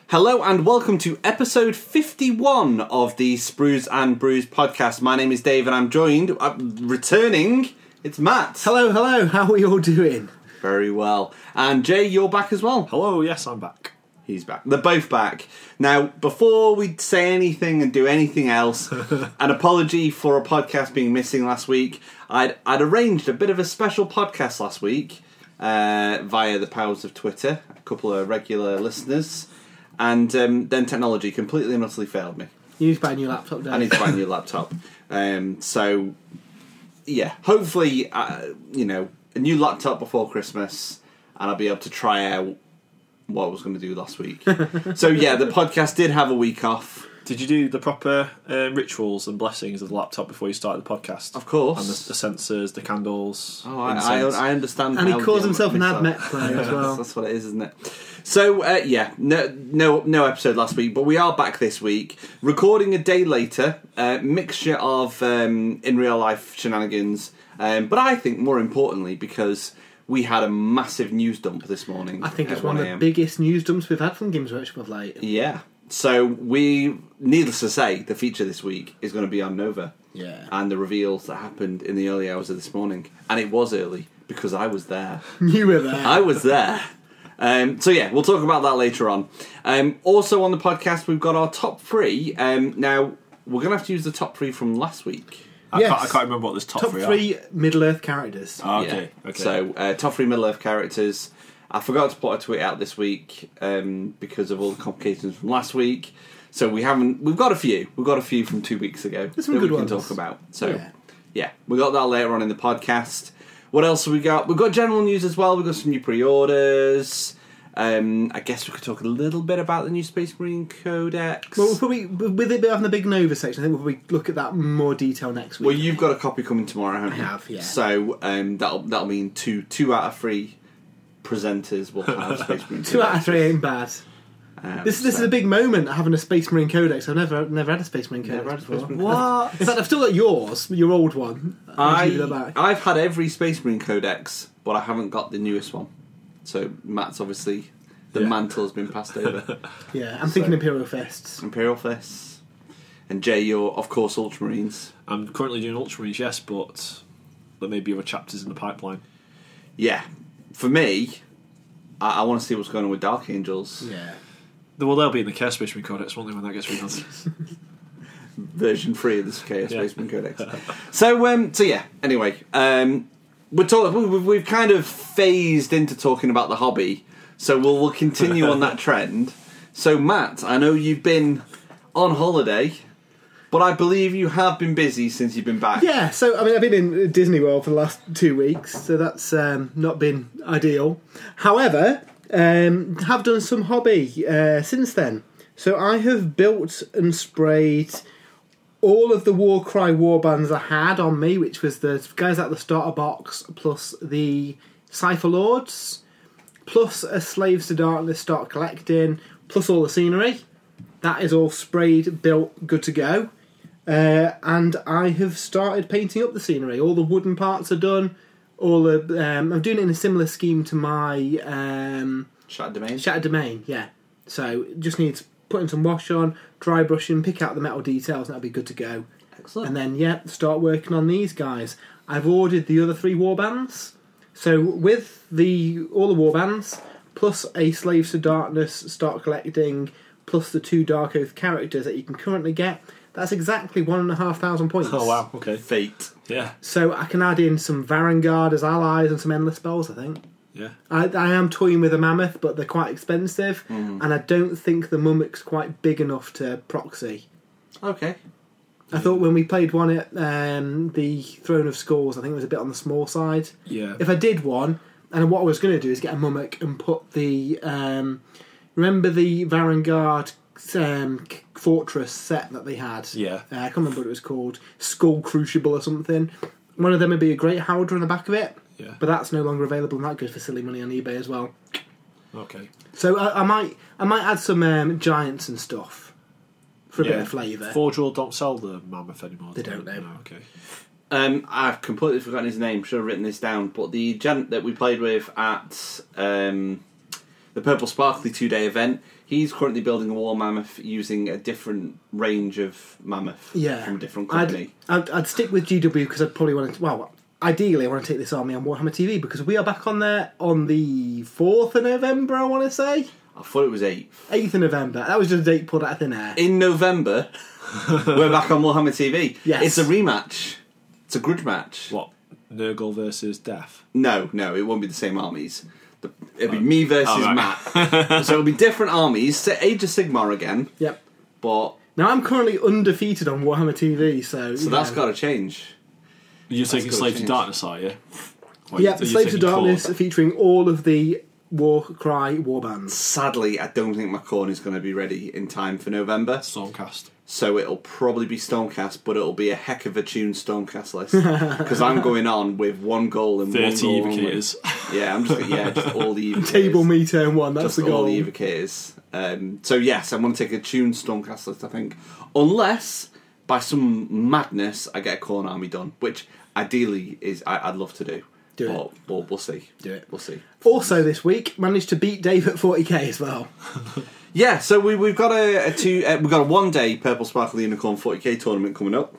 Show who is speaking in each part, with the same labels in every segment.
Speaker 1: Hello and welcome to episode 51 of the Sprues and Brews podcast. My name is Dave and I'm joined, returning, it's Matt.
Speaker 2: Hello, how are you all doing?
Speaker 1: Very well. And Jay, you're back as well.
Speaker 3: Hello, yes, I'm back.
Speaker 1: He's back. They're both back. Now, before we say anything and do anything else, an apology for a podcast being missing last week. I'd arranged a bit of a special podcast last week via the powers of Twitter, a couple of regular listeners. And then technology completely and utterly failed me.
Speaker 2: You need to buy a new laptop, Dave.
Speaker 1: I need to buy a new laptop. So, yeah, hopefully, a new laptop before Christmas, and I'll be able to try out what I was going to do last week. So, yeah, the podcast did have a week off.
Speaker 3: Did you do the proper rituals and blessings of the laptop before you started the podcast?
Speaker 1: Of course.
Speaker 3: And the sensors, the candles.
Speaker 1: Oh, I understand.
Speaker 2: And he calls himself an AdMech player as well.
Speaker 1: That's what it is, isn't it? So, no episode last week, but we are back this week, recording a day later, mixture of in real life shenanigans, but I think more importantly because we had a massive news dump this morning.
Speaker 2: I think it's one of the biggest news dumps we've had from Games Workshop of late.
Speaker 1: Yeah. So needless to say, the feature this week is going to be on Nova.
Speaker 2: Yeah.
Speaker 1: And the reveals that happened in the early hours of this morning. And it was early, because I was there.
Speaker 2: You were there.
Speaker 1: I was there. So yeah, we'll talk about that later on. Also on the podcast, we've got our top three. Now, we're going to have to use the top three from last week.
Speaker 3: I can't remember what this top three are.
Speaker 2: Middle-earth characters.
Speaker 3: Oh, okay.
Speaker 1: Yeah. Okay. So, top three Middle-earth characters. I forgot to put a tweet out this week because of all the complications from last week. So we've got a few. We've got a few from 2 weeks ago
Speaker 2: There's some
Speaker 1: that
Speaker 2: good
Speaker 1: we can
Speaker 2: ones.
Speaker 1: talk about. So, yeah, we got that later on in the podcast. What else have we got? We've got general news as well. We've got some new pre-orders. I guess we could talk a little bit about the new Space Marine Codex.
Speaker 2: Well, we'll probably, with it having the big Nova section, I think we'll probably look at that in more detail next week.
Speaker 1: Well, you've got a copy coming tomorrow, haven't you?
Speaker 2: I have, yeah.
Speaker 1: So that'll mean two out of three presenters will have Space Marine Codex.
Speaker 2: 2 out of 3 ain't bad. This is a big moment, having a Space Marine Codex. I've never had a Space Marine Codex before.
Speaker 1: What?
Speaker 2: In fact, I've still got yours, your old one.
Speaker 1: I've had every Space Marine Codex, but I haven't got the newest one. So Matt's obviously the mantle has been passed over.
Speaker 2: Yeah, I'm thinking Imperial Fists.
Speaker 1: Imperial Fists. And Jay, you're of course Ultramarines.
Speaker 3: I'm currently doing Ultramarines, yes, but there may be other chapters in the pipeline.
Speaker 1: Yeah. For me, I want to see what's going on with Dark Angels.
Speaker 2: Yeah.
Speaker 3: They'll be in the Chaos Space Marine Codex, won't they, when that gets redone?
Speaker 1: Version 3 of the Chaos Space Marine Codex. So yeah, anyway, we've kind of phased into talking about the hobby, so we'll continue on that trend. So Matt, I know you've been on holiday, but I believe you have been busy since you've been back.
Speaker 2: Yeah, so I've been in Disney World for the last 2 weeks, so that's not been ideal. However, have done some hobby since then. So I have built and sprayed all of the Warcry warbands I had on me, which was the guys at the starter box, plus the Cypher Lords, plus a Slaves to Darkness start collecting, plus all the scenery. That is all sprayed, built, good to go. And I have started painting up the scenery. All the wooden parts are done. I'm doing it in a similar scheme to my
Speaker 1: Shattered Domain.
Speaker 2: Shattered Domain, yeah. So just needs putting some wash on, dry brushing, pick out the metal details, and that'll be good to go.
Speaker 1: Excellent.
Speaker 2: And then start working on these guys. I've ordered the other 3 warbands. So with all the warbands, plus a Slaves to Darkness start collecting, plus the 2 Dark Oath characters that you can currently get, that's exactly 1,500 points.
Speaker 3: Oh, wow, okay.
Speaker 1: Fate.
Speaker 3: Yeah.
Speaker 2: So I can add in some Varangard as allies and some endless spells, I think.
Speaker 3: Yeah.
Speaker 2: I am toying with a Mammoth, but they're quite expensive, and I don't think the Mummock's quite big enough to proxy.
Speaker 1: Okay.
Speaker 2: I thought when we played one at the Throne of Skulls, I think it was a bit on the small side.
Speaker 3: Yeah.
Speaker 2: If I did one, and what I was going to do is get a Mummock and put the... remember the Varangard Fortress set that they had?
Speaker 3: Yeah.
Speaker 2: I can't remember what it was called. Skull Crucible or something. One of them would be a Great Howler on the back of it.
Speaker 3: Yeah.
Speaker 2: But that's no longer available, and that goes for silly money on eBay as well.
Speaker 3: Okay.
Speaker 2: So I might add some giants and stuff for a bit of flavour.
Speaker 3: Forge World don't sell the Mammoth anymore.
Speaker 2: They don't know.
Speaker 3: No, okay.
Speaker 1: I've completely forgotten his name. Should have written this down. But the gent that we played with at the the Purple Sparkly 2-day event. He's currently building a war mammoth using a different range of mammoth from a different company.
Speaker 2: I'd stick with GW because I'd probably want to. Well, ideally, I want to take this army on Warhammer TV because we are back on there on the 4th of November. I want to say.
Speaker 1: I thought it was 8th.
Speaker 2: 8th of November. That was just a date pulled out of thin air.
Speaker 1: In November, we're back on Warhammer TV.
Speaker 2: Yes.
Speaker 1: It's a rematch. It's a grudge match.
Speaker 3: What? Nurgle versus Death?
Speaker 1: No, it won't be the same armies. It'll be me versus
Speaker 3: right.
Speaker 1: Matt. So it'll be different armies. So Age of Sigmar again.
Speaker 2: Yep.
Speaker 1: But
Speaker 2: now I'm currently undefeated on Warhammer TV, so
Speaker 1: that's got to change.
Speaker 3: You're taking Slaves to Darkness, are you?
Speaker 2: Yeah, Slaves to Darkness featuring all of the Warcry warbands.
Speaker 1: Sadly, I don't think my corn is going to be ready in time for November.
Speaker 3: Stormcast.
Speaker 1: So it'll probably be Stormcast, but it'll be a heck of a tuned Stormcast list because I'm going on with 1 goal and
Speaker 3: 30
Speaker 1: 1 goal.
Speaker 3: evocators.
Speaker 1: Yeah, I'm just all the evocators.
Speaker 2: Table me turn 1. That's
Speaker 1: just
Speaker 2: the goal.
Speaker 1: all the evocators. So yes, I'm going to take a tuned Stormcast list. I think, unless by some madness I get a corn army done, which ideally is I'd love to do. But we'll see.
Speaker 2: Do it.
Speaker 1: We'll see.
Speaker 2: Also, this week managed to beat Dave at 40k as well.
Speaker 1: Yeah, so we've got we've got a 1-day Purple Sparkle Unicorn 40k tournament coming up.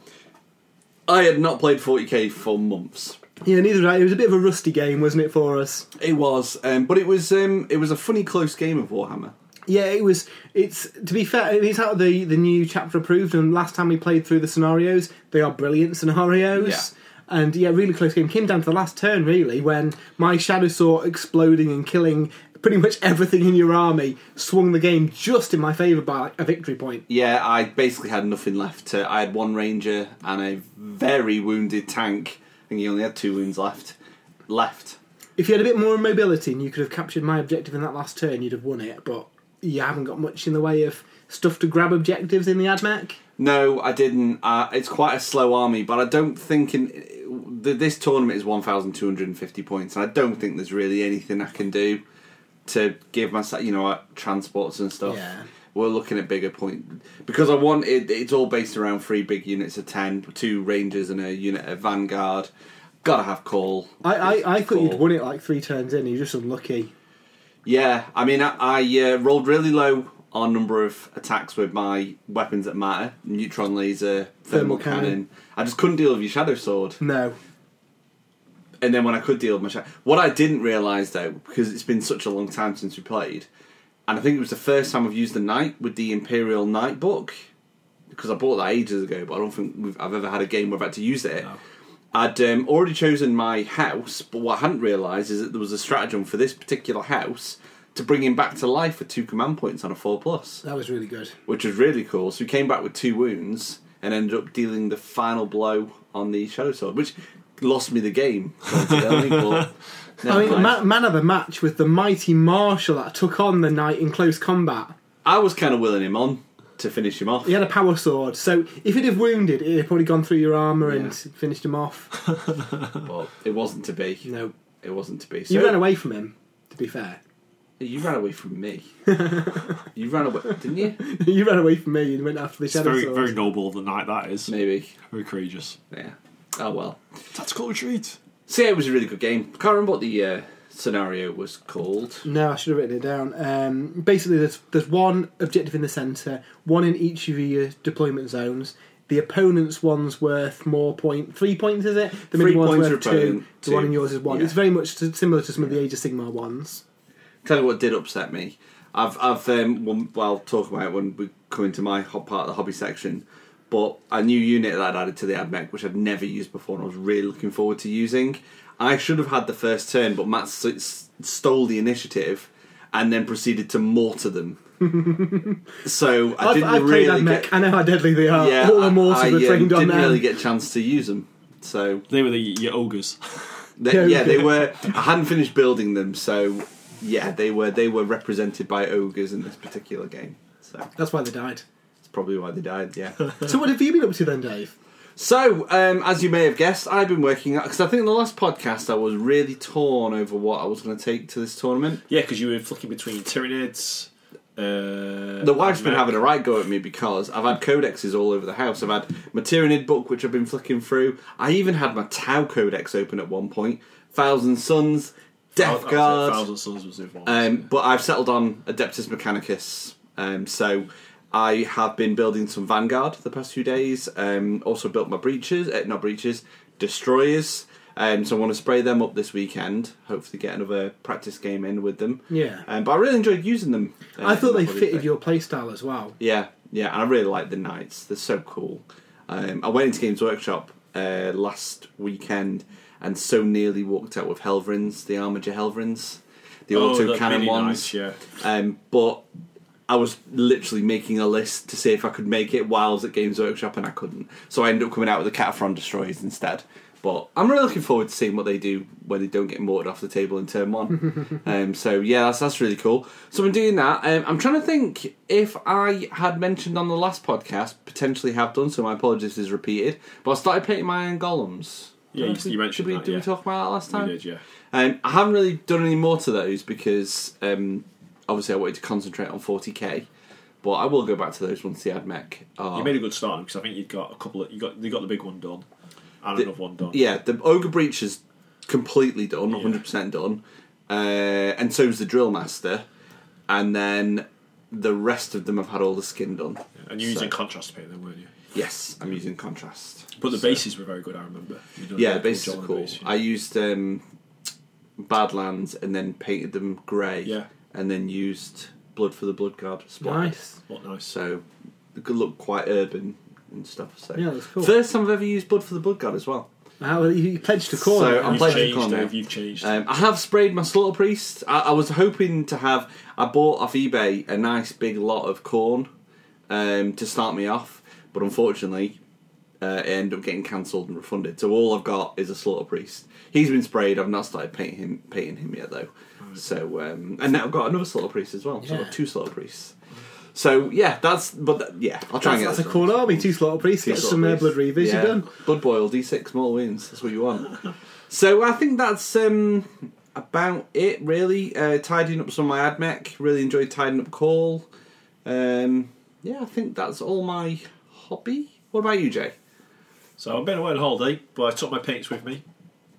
Speaker 1: I had not played 40k for months.
Speaker 2: Yeah, neither did I. It was a bit of a rusty game, wasn't it, for us?
Speaker 1: It was, but it was a funny close game of Warhammer.
Speaker 2: Yeah, it was. It's to be fair, it's out of the new chapter approved, and last time we played through the scenarios, they are brilliant scenarios.
Speaker 1: Yeah.
Speaker 2: And yeah, really close game. Came down to the last turn, really, when my Shadow Saw exploding and killing pretty much everything in your army swung the game just in my favour by a victory point.
Speaker 1: Yeah, I basically had nothing left. I had 1 ranger and a very wounded tank. I think he only had 2 wounds left.
Speaker 2: If you had a bit more mobility and you could have captured my objective in that last turn, you'd have won it. But you haven't got much in the way of stuff to grab objectives in the AdMech.
Speaker 1: No, I didn't. It's quite a slow army, but I don't think this tournament is 1,250 points, and I don't think there's really anything I can do to give myself, transports and stuff.
Speaker 2: Yeah.
Speaker 1: We're looking at bigger point because I want it. It's all based around 3 big units of 10, 2 rangers and a unit of vanguard. Gotta have call.
Speaker 2: I thought you'd won it like 3 turns in. You're just unlucky.
Speaker 1: Yeah, I mean, I rolled really low on number of attacks with my weapons that matter: neutron laser, thermal cannon. I just couldn't deal with your shadow sword.
Speaker 2: No.
Speaker 1: And then when I could deal with my shadow, what I didn't realise though, because it's been such a long time since we played, and I think it was the first time I've used the knight with the Imperial Knight book, because I bought that ages ago, but I don't think I've ever had a game where I've had to use it. No. I'd already chosen my house, but what I hadn't realised is that there was a stratagem for this particular house to bring him back to life with 2 command points on a 4+.
Speaker 2: That was really good.
Speaker 1: Which was really cool. So we came back with 2 wounds and ended up dealing the final blow on the Shadow Sword, which lost me the game. But
Speaker 2: I mean, man of the match with the mighty Marshal that took on the knight in close combat.
Speaker 1: I was kind of willing him on to finish him off.
Speaker 2: He had a power sword, so if he'd have wounded, it'd have probably gone through your armour and finished him off.
Speaker 1: Well, it wasn't to be.
Speaker 2: No.
Speaker 1: It wasn't to be. So,
Speaker 2: you ran away from him, to be fair.
Speaker 1: You ran away from me. You ran away, didn't you?
Speaker 2: You ran away from me and went after the Shadow Sword.
Speaker 3: Very noble of the knight, that is.
Speaker 1: Maybe.
Speaker 3: Very courageous.
Speaker 1: Yeah. Oh, well.
Speaker 3: Tactical retreat.
Speaker 1: So, yeah, it was a really good game. I can't remember what the scenario was called.
Speaker 2: No, I should have written it down. Basically, there's 1 objective in the centre, 1 in each of your deployment zones. The opponent's one's worth more 3 points, is it? The
Speaker 1: 3
Speaker 2: one's
Speaker 1: points
Speaker 2: worth
Speaker 1: per
Speaker 2: 2.
Speaker 1: opponent.
Speaker 2: The 1 in yours is 1.
Speaker 1: Yeah.
Speaker 2: It's very much similar to some of the Age of Sigmar ones.
Speaker 1: Tell you what did upset me. I'll talk about it when we come into my part of the hobby section. But a new unit that I'd added to the AdMech, which I'd never used before, and I was really looking forward to using. I should have had the first turn, but Matt stole the initiative and then proceeded to mortar them. So I've
Speaker 2: played AdMech. I know how deadly they are.
Speaker 1: Yeah,
Speaker 2: all the mortars were trained on them.
Speaker 1: I didn't really get a chance to use them. So
Speaker 3: they were your ogres.
Speaker 1: They were. I hadn't finished building them, so yeah, they were represented by ogres in this particular game. So
Speaker 2: that's why they died.
Speaker 1: That's probably why they died. Yeah.
Speaker 2: So what have you been up to then, Dave?
Speaker 1: So, as you may have guessed, I've been working out, because I think in the last podcast I was really torn over what I was going to take to this tournament.
Speaker 3: Yeah, because you were flicking between Tyranids.
Speaker 1: The wife's been having a right go at me because I've had codexes all over the house. I've had my Tyranid book, which I've been flicking through. I even had my Tau codex open at one point. Thousand Suns. Death Guard.
Speaker 3: Thousand Suns was the other one.
Speaker 1: But I've settled on Adeptus Mechanicus. So I have been building some Vanguard the past few days. Also built my Destroyers. So I want to spray them up this weekend. Hopefully get another practice game in with them.
Speaker 2: Yeah.
Speaker 1: But I really enjoyed using them.
Speaker 2: I thought they fitted your playstyle as well.
Speaker 1: Yeah, and I really like the Knights. They're so cool. I went into Games Workshop last weekend and so nearly walked out with Helvrins, the Armiger Helvrins. The auto-cannon ones.
Speaker 3: Nice, yeah.
Speaker 1: But I was literally making a list to see if I could make it while I was at Games Workshop and I couldn't. So I ended up coming out with the Cataphren Destroyers instead. But I'm really looking forward to seeing what they do when they don't get mortared off the table in turn 1. So yeah, that's really cool. So I'm doing that. I'm trying to think if I had mentioned on the last podcast, potentially have done so. My apologies if this is repeated. But I started painting my Iron Golems.
Speaker 3: Yeah, you mentioned that.
Speaker 1: Did we talk about that last time?
Speaker 3: We did, yeah.
Speaker 1: I haven't really done any more to those because obviously I wanted to concentrate on 40k. But I will go back to those once the AdMech are...
Speaker 3: You made a good start because I think you've got a couple of... You got the big one done. And another one done.
Speaker 1: Yeah, the Ogre Breach is completely done, 100% done. And so is the Drill Master. And then the rest of them have had all the skin done.
Speaker 3: Yeah. And you're using contrast paint then, weren't you?
Speaker 1: Yes, I'm using contrast.
Speaker 3: But the bases were very good, I remember.
Speaker 1: Yeah, the bases are cool. I used Badlands and then painted them grey.
Speaker 3: Yeah.
Speaker 1: And then used Blood for the Bloodguard splatter.
Speaker 2: Nice.
Speaker 3: What nice.
Speaker 1: So it could look quite urban and stuff. So
Speaker 2: yeah, that's cool.
Speaker 1: First time I've ever used Blood for the Bloodguard as well.
Speaker 2: You pledged to corner.
Speaker 1: So I'm pledged to corner.
Speaker 3: Dave, you've changed.
Speaker 1: I have sprayed my Slaughter Priest. I was hoping to have... I bought off eBay a nice big lot of corn to start me off, but unfortunately it ended up getting cancelled and refunded. So all I've got is a Slaughter Priest. He's been sprayed. I've not started painting him yet though. Right. So and now I've got another Slaughter Priest as well. So I've got 2 Slaughter Priests. So yeah, I'll try and get
Speaker 2: that's a cool army. 2 Slaughter Priests, get some Blood Reavers, you're done.
Speaker 1: Blood Boil, D6 more wins. That's what you want. So I think that's about it really. Tidying up some of my AdMech. Really enjoyed tidying up Call. I think that's all my hobby. What about you, Jay?
Speaker 3: So I've been away on holiday, but I took my paints with me.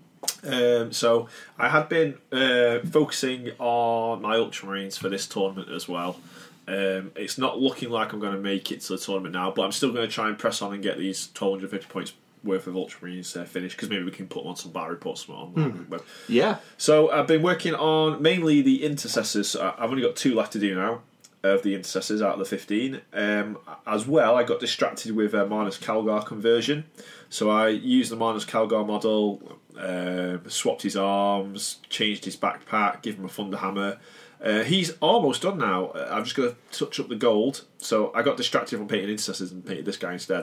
Speaker 3: So I had been focusing on my Ultramarines for this tournament as well. It's not looking like I'm going to make it to the tournament now, but I'm still going to try and press on and get these 1250 points worth of Ultramarines finished, because maybe we can put them on some battle reports on.
Speaker 1: Yeah.
Speaker 3: So I've been working on mainly the Intercessors. I've only got 2 left to do now of the Intercessors out of the 15. As well, I got distracted with Marnus Calgar conversion. So I used the Marnus Calgar model, swapped his arms, changed his backpack, give him a Thunder Hammer. He's almost done now. I'm just going to touch up the gold. So I got distracted from painting Intercessors and painted this guy instead.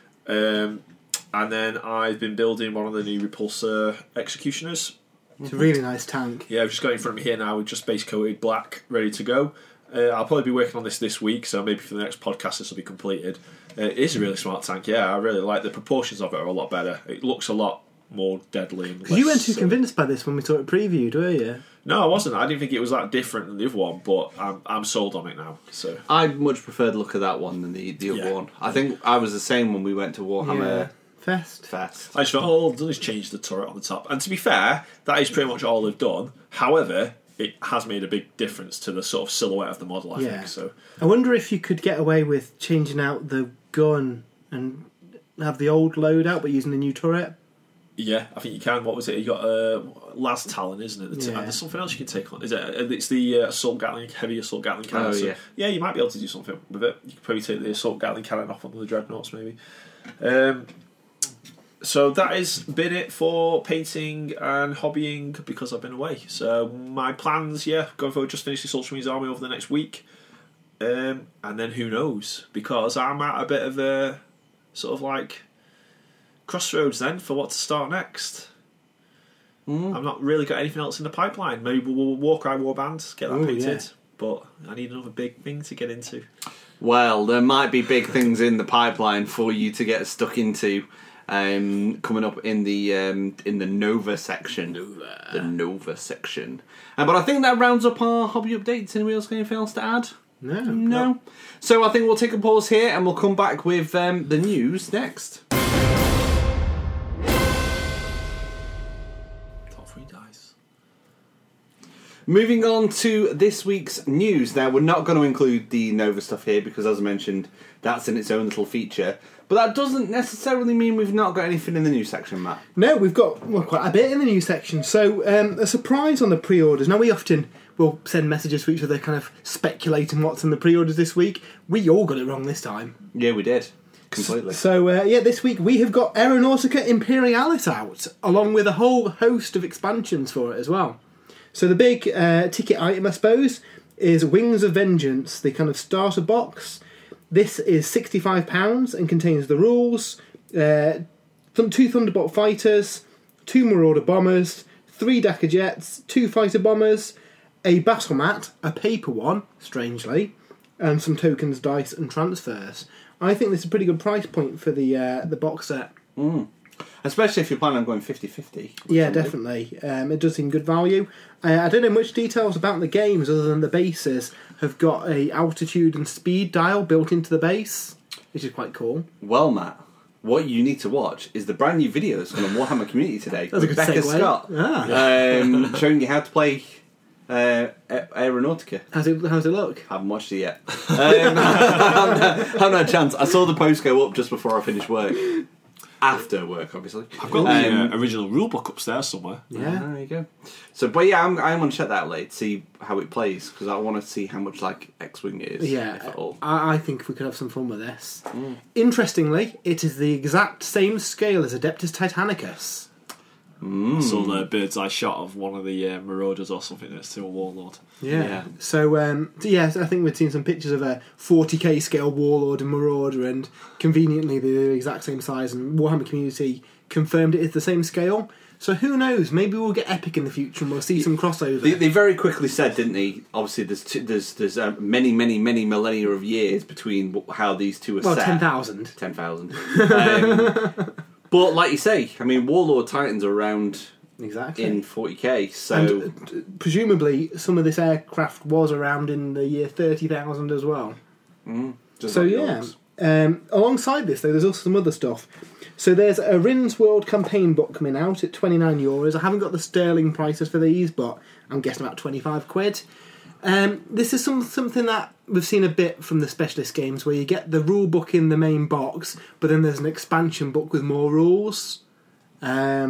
Speaker 3: And then I've been building one of the new Repulsor Executioners.
Speaker 2: It's a really nice tank.
Speaker 3: Yeah, I've just got it in front of me here now with just base coated black, ready to go. I'll probably be working on this week, so maybe for the next podcast this will be completed. It is a really smart tank, yeah. I really like the proportions of it are a lot better. It looks a lot more deadly.
Speaker 2: Because you weren't too convinced by this when we saw it previewed, were you?
Speaker 3: No, I wasn't. I didn't think it was that different than the other one, but I'm sold on it now. So
Speaker 1: I much prefer the look of that one than the other one. I think I was the same when we went to Warhammer
Speaker 2: Fest.
Speaker 3: I just thought, all they've done is change the turret on the top. And to be fair, that is pretty much all they've done. However, it has made a big difference to the sort of silhouette of the model, I think. So
Speaker 2: I wonder if you could get away with changing out the gun and have the old loadout but using the new turret.
Speaker 3: Yeah, I think you can. What was it? You got Las Talon, isn't it? And there's something else you can take on. Is it? It's the heavy assault Gatling cannon.
Speaker 1: Oh,
Speaker 3: so, yeah, you might be able to do something with it. You could probably take the assault Gatling cannon off one of the dreadnoughts, maybe. So that has been it for painting and hobbying because I've been away. So my plans, going forward, just finish this Ultramarines army over the next week, and then who knows? Because I'm at a bit of a sort of like crossroads then for what to start next. I've not really got anything else in the pipeline. Maybe we'll Warcry Warband, get that painted, but I need another big thing to get into. Well,
Speaker 1: there might be big things in the pipeline for you to get stuck into. Coming up in the Nova section. The Nova section. But I think that rounds up our hobby updates. Anyone else got anything else to add?
Speaker 2: No.
Speaker 1: So I think we'll take a pause here and we'll come back with the news next.
Speaker 3: Top 3 dice.
Speaker 1: Moving on to this week's news. Now, we're not going to include the Nova stuff here because, as I mentioned, that's in its own little feature. But that doesn't necessarily mean we've not got anything in the news section, Matt.
Speaker 2: No, we've got quite a bit in the news section. So, a surprise on the pre-orders. Now, we often will send messages to each other kind of speculating what's in the pre-orders this week. We all got it wrong this time.
Speaker 1: Yeah, we did. Completely.
Speaker 2: So, this week we have got Aeronautica Imperialis out, along with a whole host of expansions for it as well. So the big ticket item, I suppose, is Wings of Vengeance, the kind of starter box. This is £65 and contains the rules, 2 Thunderbolt fighters, 2 Marauder bombers, 3 Dakka jets, 2 fighter bombers, a battle mat, a paper one, strangely, and some tokens, dice, and transfers. I think this is a pretty good price point for the box set.
Speaker 1: Especially if you're planning on going 50-50.
Speaker 2: Yeah, definitely. It does seem good value. I don't know much details about the games other than the bases have got a altitude and speed dial built into the base, which is quite cool.
Speaker 1: Well, Matt, what you need to watch is the brand new videos on the Warhammer community today.
Speaker 2: That's a good
Speaker 1: Becca
Speaker 2: segue.
Speaker 1: Scott showing you how to play Aeronautica.
Speaker 2: How's it look?
Speaker 1: Haven't watched it yet. Haven't had a chance. I saw the post go up just before I finished work. After work, obviously.
Speaker 3: I've got the original rulebook upstairs somewhere.
Speaker 2: Yeah.
Speaker 1: There you go. So, but yeah, I'm going to check that out later to see how it plays because I want to see how much like X-Wing is.
Speaker 2: Yeah,
Speaker 1: if at all.
Speaker 2: I think we could have some fun with this. Interestingly, it is the exact same scale as Adeptus Titanicus.
Speaker 3: I saw the bird's eye shot of one of the Marauders or something next to a Warlord.
Speaker 2: Yeah. So, I think we'd seen some pictures of a 40k scale Warlord and Marauder, and conveniently they're the exact same size, and Warhammer Community confirmed it is the same scale. So who knows? Maybe we'll get epic in the future and we'll see some crossover.
Speaker 1: They very quickly said, didn't they? Obviously, there's many millennia of years between how these two are set.
Speaker 2: 10,000.
Speaker 1: 10,000. But like you say, I mean, Warlord Titans are around
Speaker 2: Exactly.
Speaker 1: in 40k, so...
Speaker 2: And, presumably some of this aircraft was around in the year 30,000 as well.
Speaker 1: just
Speaker 2: So
Speaker 1: like
Speaker 2: yeah,
Speaker 1: yours.
Speaker 2: alongside this though, there's also some other stuff. So there's a Rin's World campaign book coming out at €29. I haven't got the sterling prices for these, but I'm guessing about £25. This is something that we've seen a bit from the specialist games, where you get the rule book in the main box, but then there's an expansion book with more rules. I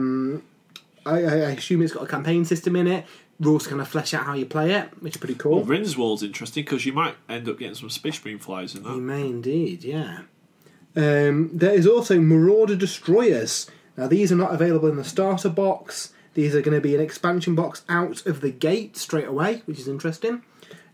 Speaker 2: assume it's got a campaign system in it. Rules to kind of flesh out how you play it, which is pretty cool.
Speaker 3: Well, Rindswald's interesting because you might end up getting some Space Marine flies in that.
Speaker 2: You may indeed, yeah. There is also Marauder Destroyers. Now, these are not available in the starter box. These are going to be an expansion box out of the gate straight away, which is interesting.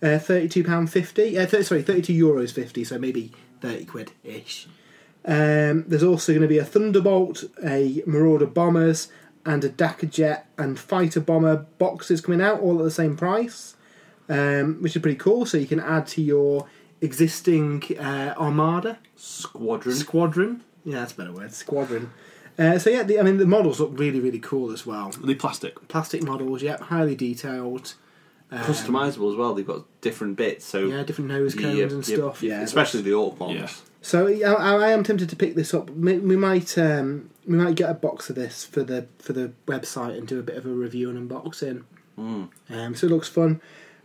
Speaker 2: €32.50. Sorry, €32.50, so maybe 30 quid-ish. There's also going to be a Thunderbolt, a Marauder Bombers, and a Dakka Jet and Fighter Bomber boxes coming out, all at the same price, which is pretty cool. So you can add to your existing Armada. Squadron. Yeah, that's a better word. Squadron. So yeah, the models look really, really cool as well.
Speaker 3: Are they plastic?
Speaker 2: Plastic models, yep, highly detailed.
Speaker 1: Customizable as well. They've got different bits. So
Speaker 2: yeah, different nose cones and stuff. Yeah,
Speaker 1: especially the Orc ones.
Speaker 3: Yeah.
Speaker 2: So I am tempted to pick this up. We might get a box of this for the website and do a bit of a review and unboxing. So it looks fun.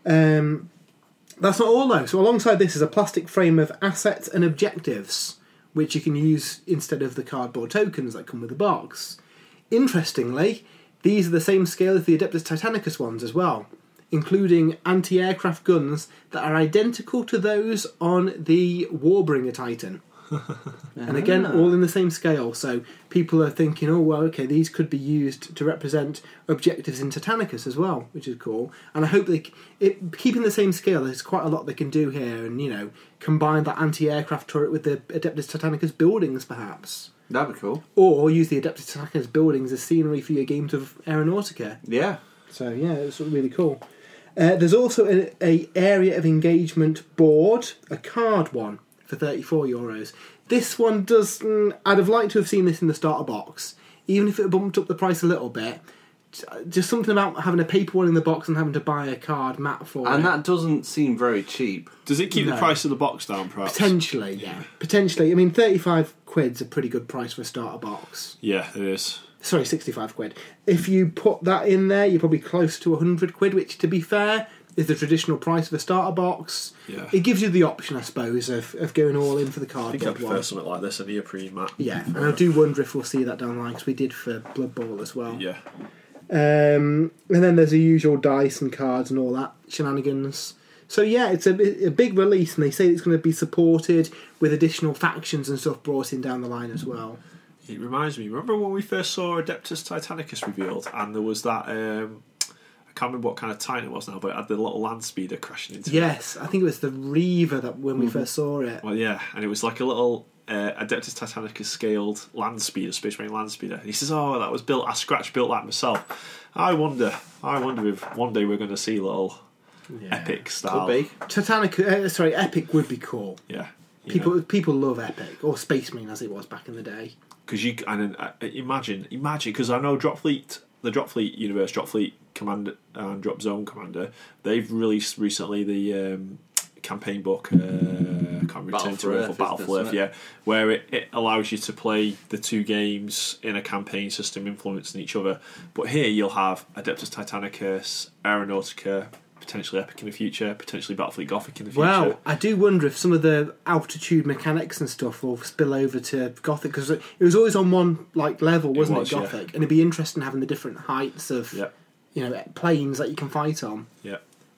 Speaker 2: That's not all though. So alongside this is a plastic frame of assets and objectives, which you can use instead of the cardboard tokens that come with the box. Interestingly, these are the same scale as the Adeptus Titanicus ones as well, including anti-aircraft guns that are identical to those on the Warbringer Titan. And again, all in the same scale. So people are thinking, oh, well, okay, these could be used to represent objectives in Titanicus as well, which is cool. And I hope keeping the same scale, there's quite a lot they can do here, and, combine that anti-aircraft turret with the Adeptus Titanicus buildings, perhaps.
Speaker 1: That'd be cool.
Speaker 2: Or use the Adeptus Titanicus buildings as scenery for your games of Aeronautica.
Speaker 1: Yeah.
Speaker 2: So, yeah, it's really cool. There's also a area of engagement board, a card one, for €34. This one does... I'd have liked to have seen this in the starter box, even if it bumped up the price a little bit. Just something about having a paper one in the box and having to buy a card mat for it.
Speaker 1: And that doesn't seem very cheap.
Speaker 3: Does it keep the price of the box down, perhaps?
Speaker 2: Potentially, yeah. Potentially. I mean, 35 quid's a pretty good price for a starter box.
Speaker 3: Yeah, it is.
Speaker 2: Sorry, 65 quid. If you put that in there, you're probably close to 100 quid, which, to be fair, is the traditional price of a starter box.
Speaker 3: Yeah.
Speaker 2: It gives you the option, I suppose, of going all in for the
Speaker 3: I
Speaker 2: cardboard
Speaker 3: think I prefer
Speaker 2: one.
Speaker 3: something like this, a neoprene mat.
Speaker 2: Yeah, and I do wonder if we'll see that down the line, because we did for Blood Bowl as well.
Speaker 3: Yeah.
Speaker 2: And then there's the usual dice and cards and all that shenanigans. So yeah, it's a big release, and they say it's going to be supported with additional factions and stuff brought in down the line as well.
Speaker 3: It reminds me, remember when we first saw Adeptus Titanicus revealed, and there was that, I can't remember what kind of Titan it was now, but it had the little land speeder crashing into it.
Speaker 2: Yes, I think it was the Reaver that when we first saw it.
Speaker 3: Well, yeah, and it was like a little Adeptus Titanicus scaled land speeder, Space Marine land speeder. And he says, "Oh, that was built. I built that myself." I wonder if one day we're going to see little epic style.
Speaker 1: Could be.
Speaker 2: Epic would be cool.
Speaker 3: Yeah,
Speaker 2: People love Epic, or Space Marine as it was back in the day.
Speaker 3: because you and imagine because I know the Drop Fleet universe, Drop Fleet Commander and Drop Zone Commander, they've released recently the campaign book. I can't return to it for Battle for Earth, yeah, where it allows you to play the two games in a campaign system influencing each other. But here you'll have Adeptus Titanicus, Aeronautica, potentially Epic in the future, potentially Battlefleet Gothic in the future.
Speaker 2: Well, I do wonder if some of the altitude mechanics and stuff will spill over to Gothic, because it was always on one level, wasn't it? Gothic,
Speaker 3: yeah.
Speaker 2: and it'd be interesting having the different heights of planes that you can fight on.
Speaker 3: Yeah.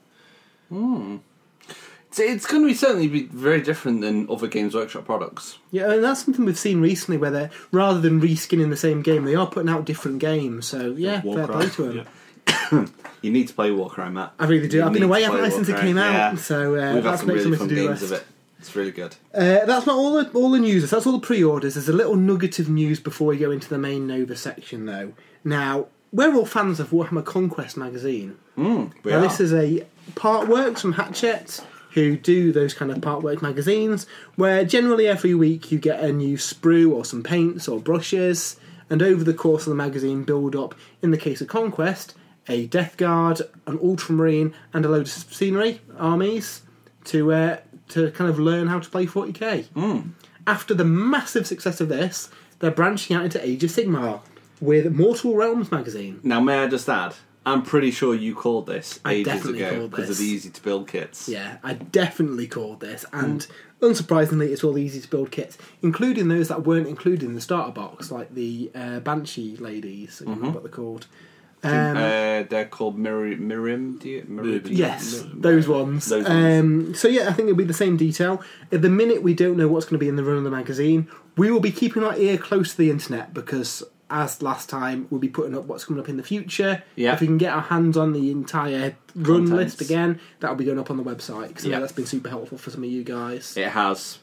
Speaker 1: It's going to be certainly be very different than other Games Workshop products.
Speaker 2: Yeah, and that's something we've seen recently, where they're, rather than reskinning the same game, they are putting out different games. So yeah, fair play to them.
Speaker 3: Yeah.
Speaker 1: You need to play Warcry, Matt.
Speaker 2: I really do. I've been away, haven't I, since it came out?
Speaker 1: Yeah.
Speaker 2: So
Speaker 1: We've had
Speaker 2: that's
Speaker 1: some
Speaker 2: makes
Speaker 1: really
Speaker 2: something
Speaker 1: fun
Speaker 2: to do
Speaker 1: games
Speaker 2: with.
Speaker 1: of it. It's really good.
Speaker 2: That's not all the news. That's all the pre-orders. There's a little nugget of news before we go into the main Nova section, though. Now, we're all fans of Warhammer Conquest magazine. This is a part works from Hachette, who do those kind of part work magazines, where generally every week you get a new sprue or some paints or brushes, and over the course of the magazine build up, in the case of Conquest, a Death Guard, an Ultramarine, and a load of scenery armies to kind of learn how to play 40k. After the massive success of this, they're branching out into Age of Sigmar with Mortal Realms magazine.
Speaker 1: Now, may I just add, I'm pretty sure you called this ages
Speaker 2: definitely
Speaker 1: ago
Speaker 2: called
Speaker 1: because of
Speaker 2: this.
Speaker 1: the easy-to-build kits.
Speaker 2: Yeah, I definitely called this, and unsurprisingly, it's all easy to build kits, including those that weren't included in the starter box, like the Banshee ladies. I can't remember what they're called.
Speaker 1: They're called Mirim.
Speaker 2: Yes, those ones. So yeah, I think it'll be the same detail. At the minute, we don't know what's going to be in the run of the magazine. We will be keeping our ear close to the internet, because as last time, we'll be putting up what's coming up in the future.
Speaker 1: Yeah.
Speaker 2: If we can get our hands on the entire run
Speaker 1: Contents.
Speaker 2: list again, that'll be going up on the website, because
Speaker 1: Yeah.
Speaker 2: that's been super helpful for some of you guys.
Speaker 1: It has.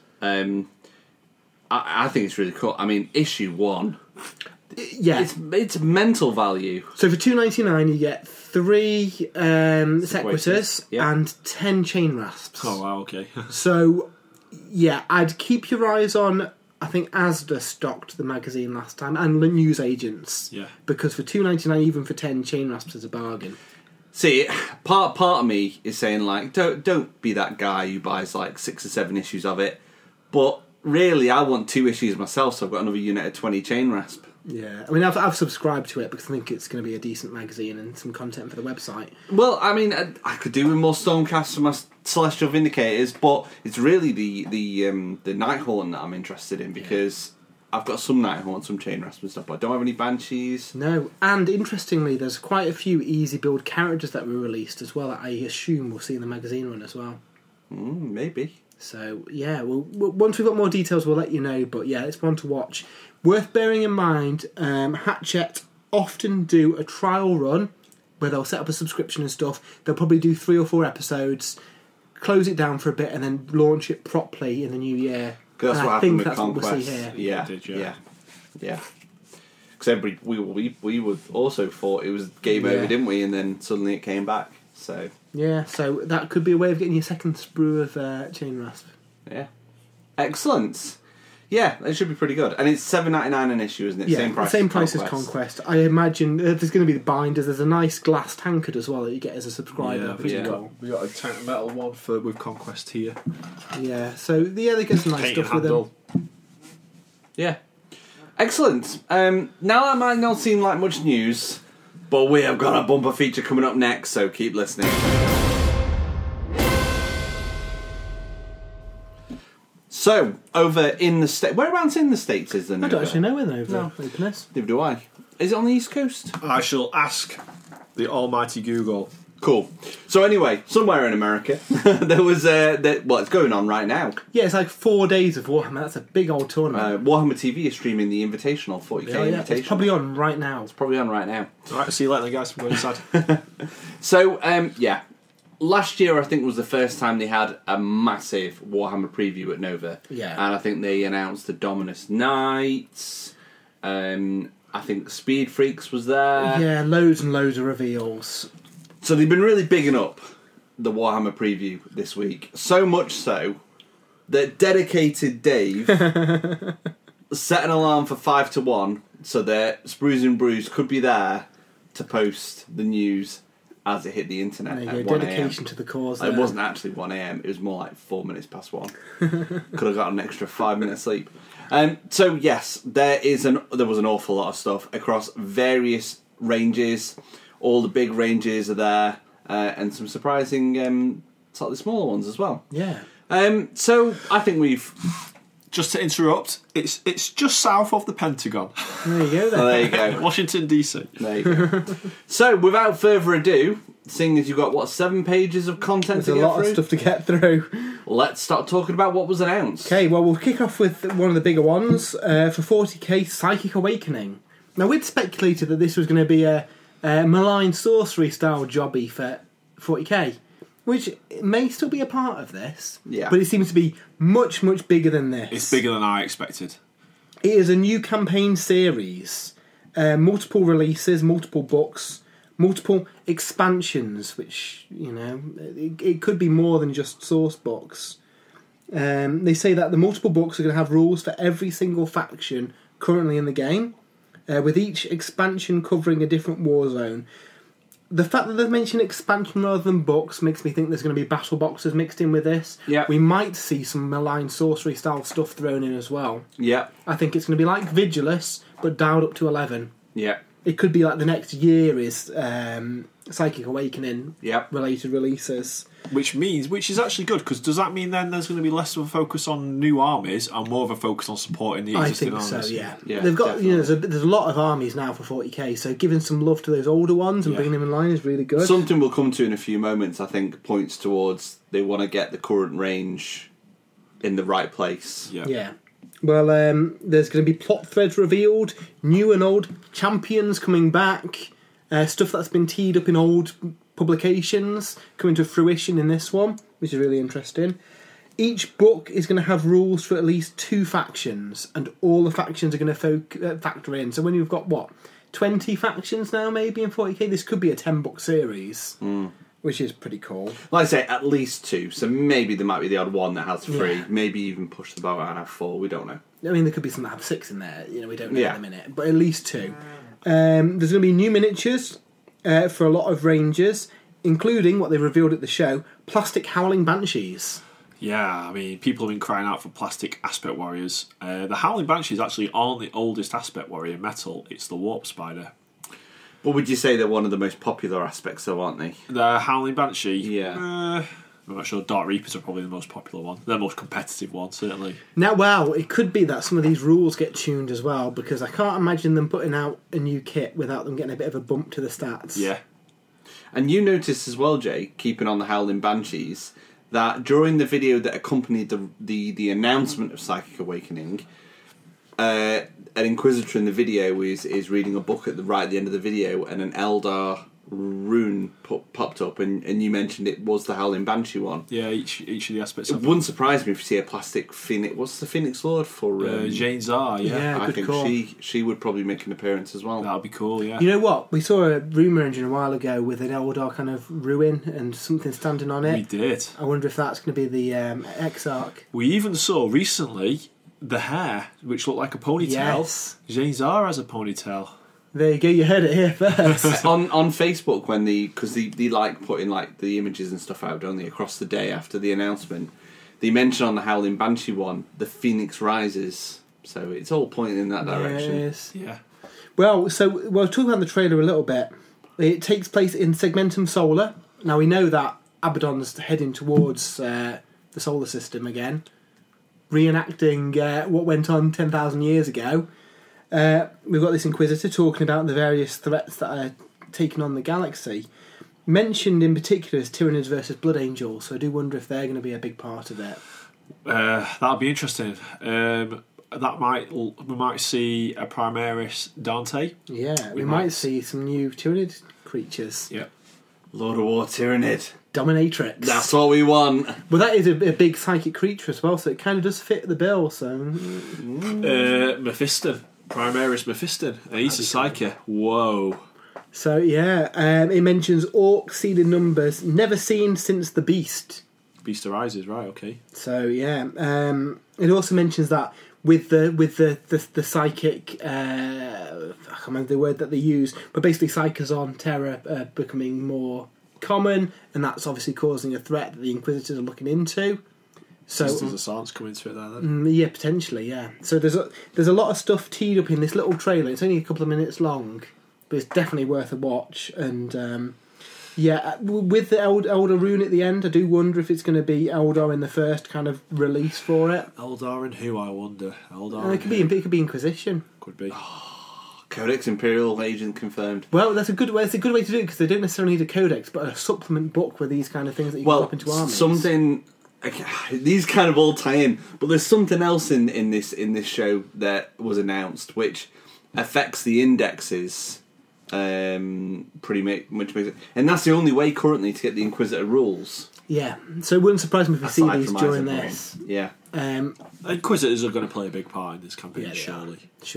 Speaker 1: I think it's really cool. I mean, issue 1.
Speaker 2: Yeah.
Speaker 1: It's mental value.
Speaker 2: So for $2.99 you get 3 Sequiturs
Speaker 1: Yeah.
Speaker 2: and 10 Chain Rasps.
Speaker 3: Oh wow, okay.
Speaker 2: So yeah, I'd keep your eyes on. I think Asda stocked the magazine last time, and the news agents.
Speaker 3: Yeah.
Speaker 2: Because for $2.99, even for 10 Chain Rasps, is a bargain.
Speaker 1: See, part of me is saying don't be that guy who buys 6 or 7 issues of it. But really, I want 2 issues myself, so I've got another unit of 20 Chain Rasp.
Speaker 2: Yeah, I mean, I've subscribed to it because I think it's going to be a decent magazine and some content for the website.
Speaker 1: Well, I mean, I could do with more Stormcasts for my Celestial Vindicators, but it's really the Nighthorn that I'm interested in, because I've got some Nighthorn, some Chain Rasp and stuff, but I don't have any Banshees.
Speaker 2: No, and interestingly, there's quite a few easy build characters that were released as well that I assume we'll see in the magazine run as well.
Speaker 1: Maybe.
Speaker 2: So yeah, once we've got more details, we'll let you know. But yeah, it's one to watch. Worth bearing in mind, Hachette often do a trial run where they'll set up a subscription and stuff. They'll probably do 3 or 4 episodes, close it down for a bit, and then launch it properly in the new year.
Speaker 1: Because that's
Speaker 2: And
Speaker 1: what
Speaker 2: I
Speaker 1: happened
Speaker 2: think
Speaker 1: with
Speaker 2: that's
Speaker 1: Conquest.
Speaker 2: what we'll see here.
Speaker 1: Yeah. Because we would also thought it was game over, didn't we? And then suddenly it came back. So
Speaker 2: Yeah, so that could be a way of getting your second sprue of Chain Rasp.
Speaker 1: yeah, excellent. Yeah, it should be pretty good. And it's $7.99 an issue, isn't it?
Speaker 2: Yeah,
Speaker 1: Same price
Speaker 2: as Conquest. I imagine there's going to be the binders. There's a nice glass tankard as well that you get as a subscriber.
Speaker 3: we
Speaker 1: yeah.
Speaker 3: got a tank metal one with Conquest here.
Speaker 2: Yeah, so they get some nice
Speaker 3: Painted
Speaker 2: stuff with them.
Speaker 3: handle.
Speaker 1: Yeah. Excellent. Now that might not seem like much news, but we have got a bumper feature coming up next, so keep listening. So, over in the States... Whereabouts in the States is the Nova?
Speaker 2: I don't actually know where the Nova openness.
Speaker 1: Neither do I. Is it on the East Coast?
Speaker 3: I shall ask the almighty Google.
Speaker 1: Cool. So anyway, somewhere in America, there was... it's going on right now.
Speaker 2: Yeah, it's like 4 days of Warhammer. That's a big old tournament.
Speaker 1: Warhammer TV is streaming the Invitational, 40k Invitational.
Speaker 2: It's probably on right now.
Speaker 1: It's probably on right now.
Speaker 3: Alright, see you later, guys. I'm going inside.
Speaker 1: So, last year I think was the first time they had a massive Warhammer preview at Nova.
Speaker 2: Yeah.
Speaker 1: And I think they announced the Dominus Knights. I think Speed Freaks was there.
Speaker 2: Yeah, loads and loads of reveals.
Speaker 1: So they've been really bigging up the Warhammer preview this week. So much so that dedicated Dave set an alarm for 5 to 1 so that Sprues and Brews could be there to post the news as it hit the internet
Speaker 2: There
Speaker 1: at
Speaker 2: you
Speaker 1: 1
Speaker 2: go,
Speaker 1: a.m.
Speaker 2: dedication to the cause.
Speaker 1: It wasn't actually 1 a.m. It was more like 4 minutes past 1. Could have got an extra 5 minutes sleep. So yes, there was an awful lot of stuff across various ranges. All the big ranges are there, and some surprising slightly smaller ones as well.
Speaker 2: Yeah.
Speaker 1: So I think we've...
Speaker 3: Just to interrupt, it's just south of the Pentagon.
Speaker 2: There you go then.
Speaker 1: Oh, there you go.
Speaker 3: Washington, D.C.
Speaker 1: There you go. So, without further ado, seeing as you've got, 7 pages of content
Speaker 2: There's
Speaker 1: to
Speaker 2: a
Speaker 1: get
Speaker 2: lot
Speaker 1: through?
Speaker 2: of stuff to get through.
Speaker 1: Let's start talking about what was announced.
Speaker 2: Okay, well, we'll kick off with one of the bigger ones. For 40k, Psychic Awakening. Now, we'd speculated that this was going to be a malign sorcery style jobby for 40k, which may still be a part of this.
Speaker 1: Yeah.
Speaker 2: But it seems to be much, much bigger than this.
Speaker 3: It's bigger than I expected.
Speaker 2: It is a new campaign series. Multiple releases, multiple books, multiple expansions, which, it could be more than just source books. They say that the multiple books are going to have rules for every single faction currently in the game, with each expansion covering a different war zone. The fact that they've mentioned expansion rather than books makes me think there's going to be battle boxes mixed in with this.
Speaker 1: Yeah.
Speaker 2: We might see some malign sorcery style stuff thrown in as well.
Speaker 1: Yeah.
Speaker 2: I think it's going to be like Vigilus, but dialed up to 11.
Speaker 1: Yeah.
Speaker 2: It could be like the next year is Psychic Awakening related releases.
Speaker 3: Which is actually good, because does that mean then there's going to be less of a focus on new armies and more of a focus on supporting the existing armies?
Speaker 2: I think so, yeah.
Speaker 1: Yeah,
Speaker 2: They've got,
Speaker 1: definitely.
Speaker 2: there's a lot of armies now for 40k, so giving some love to those older ones and bringing them in line is really good.
Speaker 1: Something we'll come to in a few moments, I think, points towards they want to get the current range in the right place.
Speaker 2: Yeah. Well, there's going to be plot threads revealed, new and old champions coming back, stuff that's been teed up in old publications coming to fruition in this one, which is really interesting. Each book is going to have rules for at least 2 factions, and all the factions are going to factor in. So when you've got, 20 factions now maybe in 40k, this could be a 10-book series, which is pretty cool.
Speaker 1: Like I say, at least 2, so maybe there might be the odd one that has 3, maybe even push the boat out and have 4, we don't know.
Speaker 2: I mean, there could be some that have 6 in there, we don't know in a minute, but at least 2. There's going to be new miniatures for a lot of ranges, including what they revealed at the show, plastic Howling Banshees.
Speaker 3: Yeah, I mean, people have been crying out for plastic Aspect Warriors. The Howling Banshees actually aren't the oldest Aspect Warrior metal, it's the Warp Spider.
Speaker 1: But would you say they're one of the most popular aspects, though, aren't they?
Speaker 3: The Howling Banshee?
Speaker 1: Yeah.
Speaker 3: I'm not sure. Dark Reapers are probably the most popular one. They're the most competitive one, certainly.
Speaker 2: Now, well, it could be that some of these rules get tuned as well, because I can't imagine them putting out a new kit without them getting a bit of a bump to the stats.
Speaker 3: Yeah.
Speaker 1: And you noticed as well, Jay, keeping on the Howling Banshees, that during the video that accompanied the announcement of Psychic Awakening, an Inquisitor in the video is reading a book right at the end of the video, and an Eldar rune popped up, and you mentioned it was the Howling Banshee one.
Speaker 3: Yeah, each of the aspects.
Speaker 1: It wouldn't surprise me if you see a plastic Phoenix. What's the Phoenix Lord for?
Speaker 3: Jane Czar. Yeah,
Speaker 1: I
Speaker 2: good
Speaker 1: think
Speaker 2: call.
Speaker 1: she would probably make an appearance as well.
Speaker 3: that would be cool. Yeah.
Speaker 2: You know what? We saw a rumour engine a while ago with an Eldar kind of ruin and something standing on it.
Speaker 3: We did.
Speaker 2: I wonder if that's going to be the Exarch.
Speaker 3: We even saw recently the hair, which looked like a ponytail.
Speaker 2: Yes.
Speaker 3: Jane Czar has a ponytail.
Speaker 2: There you go, you heard it here first.
Speaker 1: on Facebook, when because they like putting like the images and stuff out, don't they, across the day after the announcement, they mention on the Howling Banshee one the Phoenix Rises So it's all pointing in that direction.
Speaker 2: Yes.
Speaker 3: Yeah.
Speaker 2: Well, talking about the trailer a little bit. It takes place in Segmentum Solar. Now we know that Abaddon's heading towards the solar system again, reenacting what went on 10,000 years ago. We've got this Inquisitor talking about the various threats that are taking on the galaxy. Mentioned in particular is Tyranids versus Blood Angels, so I do wonder if they're going to be a big part of it.
Speaker 3: That'll be interesting. We might see a Primaris Dante.
Speaker 2: Yeah, we might see some new Tyranid creatures.
Speaker 3: Yeah.
Speaker 1: Lord of War Tyranid.
Speaker 2: Dominatrix.
Speaker 1: That's what we want.
Speaker 2: Well, that is a big psychic creature as well, so it kind of does fit the bill. So,
Speaker 3: Mephiston. Primaris Mephiston. He's a psychic. Whoa.
Speaker 2: So yeah, it mentions orcs seen in numbers, never seen since the Beast.
Speaker 3: Beast arises, right? Okay.
Speaker 2: So yeah, it also mentions that with the psychic, I can't remember the word that they use, but basically psychers on Terra are becoming more common, and that's obviously causing a threat that the Inquisitors are looking into. So
Speaker 3: there's a science coming into it there then.
Speaker 2: Yeah, potentially, yeah. So there's a lot of stuff teed up in this little trailer. It's only a couple of minutes long, but it's definitely worth a watch. And yeah, with the Eldar rune at the end, I do wonder if it's going to be Eldar in the first kind of release for it.
Speaker 3: Eldar and who, I wonder. Eldar.
Speaker 2: It could be Inquisition.
Speaker 3: Could be.
Speaker 1: Codex Imperial agent confirmed.
Speaker 2: Well, that's a good way to do it because they don't necessarily need a codex, but a supplement book with these kind of things that you can drop into armies.
Speaker 1: Something. These kind of all tie in, but there's something else in this show that was announced which affects the indexes pretty much, and that's the only way currently to get the Inquisitor rules.
Speaker 2: Yeah, so it wouldn't surprise me if we see these during this.
Speaker 1: Yeah,
Speaker 3: Inquisitors are going to play a big part in this campaign, surely.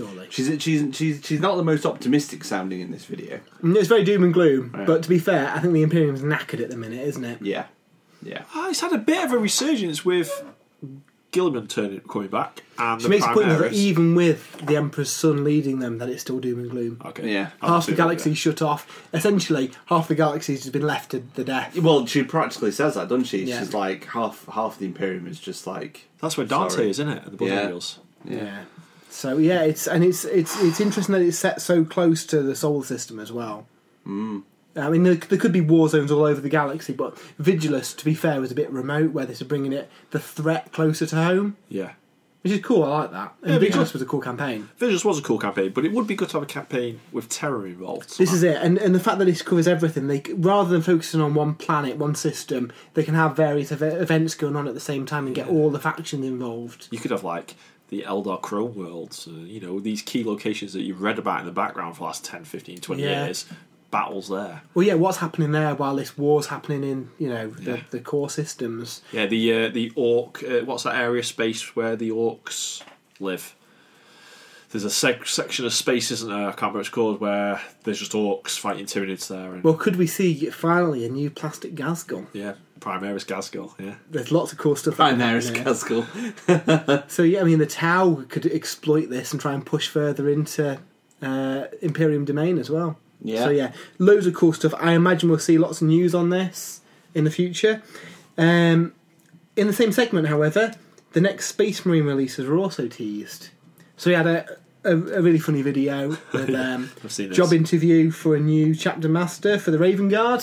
Speaker 1: She's not the most optimistic sounding in this video.
Speaker 2: It's very doom and gloom, but to be fair, I think the Imperium's knackered at the minute, isn't it?
Speaker 1: Yeah.
Speaker 3: It's had a bit of a resurgence with Guilliman coming back, and
Speaker 2: she makes a point that even with the Emperor's son leading them, that it's still doom and gloom.
Speaker 1: Okay. Yeah.
Speaker 2: Half the galaxy's shut off. Essentially, half the galaxy's just been left to the death.
Speaker 1: Well, she practically says that, doesn't she?
Speaker 2: Yeah.
Speaker 1: She's like half the Imperium is just like.
Speaker 3: That's where Dante is, isn't it? And the Blood Angels.
Speaker 2: Yeah. So yeah, it's interesting that it's set so close to the solar system as well. I mean, there could be war zones all over the galaxy, but Vigilus, to be fair, was a bit remote, where they're bringing the threat closer to home.
Speaker 3: Yeah.
Speaker 2: Which is cool, I like that. And Vigilus was a cool campaign.
Speaker 3: Vigilus was a cool campaign, but it would be good to have a campaign with terror involved.
Speaker 2: This is it, and the fact that this covers everything, rather than focusing on one planet, one system, they can have various events going on at the same time and get all the factions involved.
Speaker 3: You could have, like, the Eldar Chrome worlds, these key locations that you've read about in the background for the last 10, 15, 20 years. Battles there.
Speaker 2: Well, yeah, what's happening there while this war's happening in, the core systems?
Speaker 3: Yeah, the orc. What's that area space where the orcs live? There's a section of space, isn't there? I can't remember what it's called, where there's just orcs fighting Tyranids there. And,
Speaker 2: well, could we see finally a new plastic Ghazghkull?
Speaker 3: Yeah, Primaris Ghazghkull. Yeah,
Speaker 2: there's lots of cool stuff.
Speaker 1: Primaris Ghazghkull.
Speaker 2: So yeah, I mean, the Tau could exploit this and try and push further into Imperium domain as well.
Speaker 1: Yeah.
Speaker 2: So yeah, loads of cool stuff. I imagine we'll see lots of news on this in the future. In the same segment, however, the next Space Marine releases were also teased. So we had a really funny video with job interview for a new chapter master for the Raven Guard,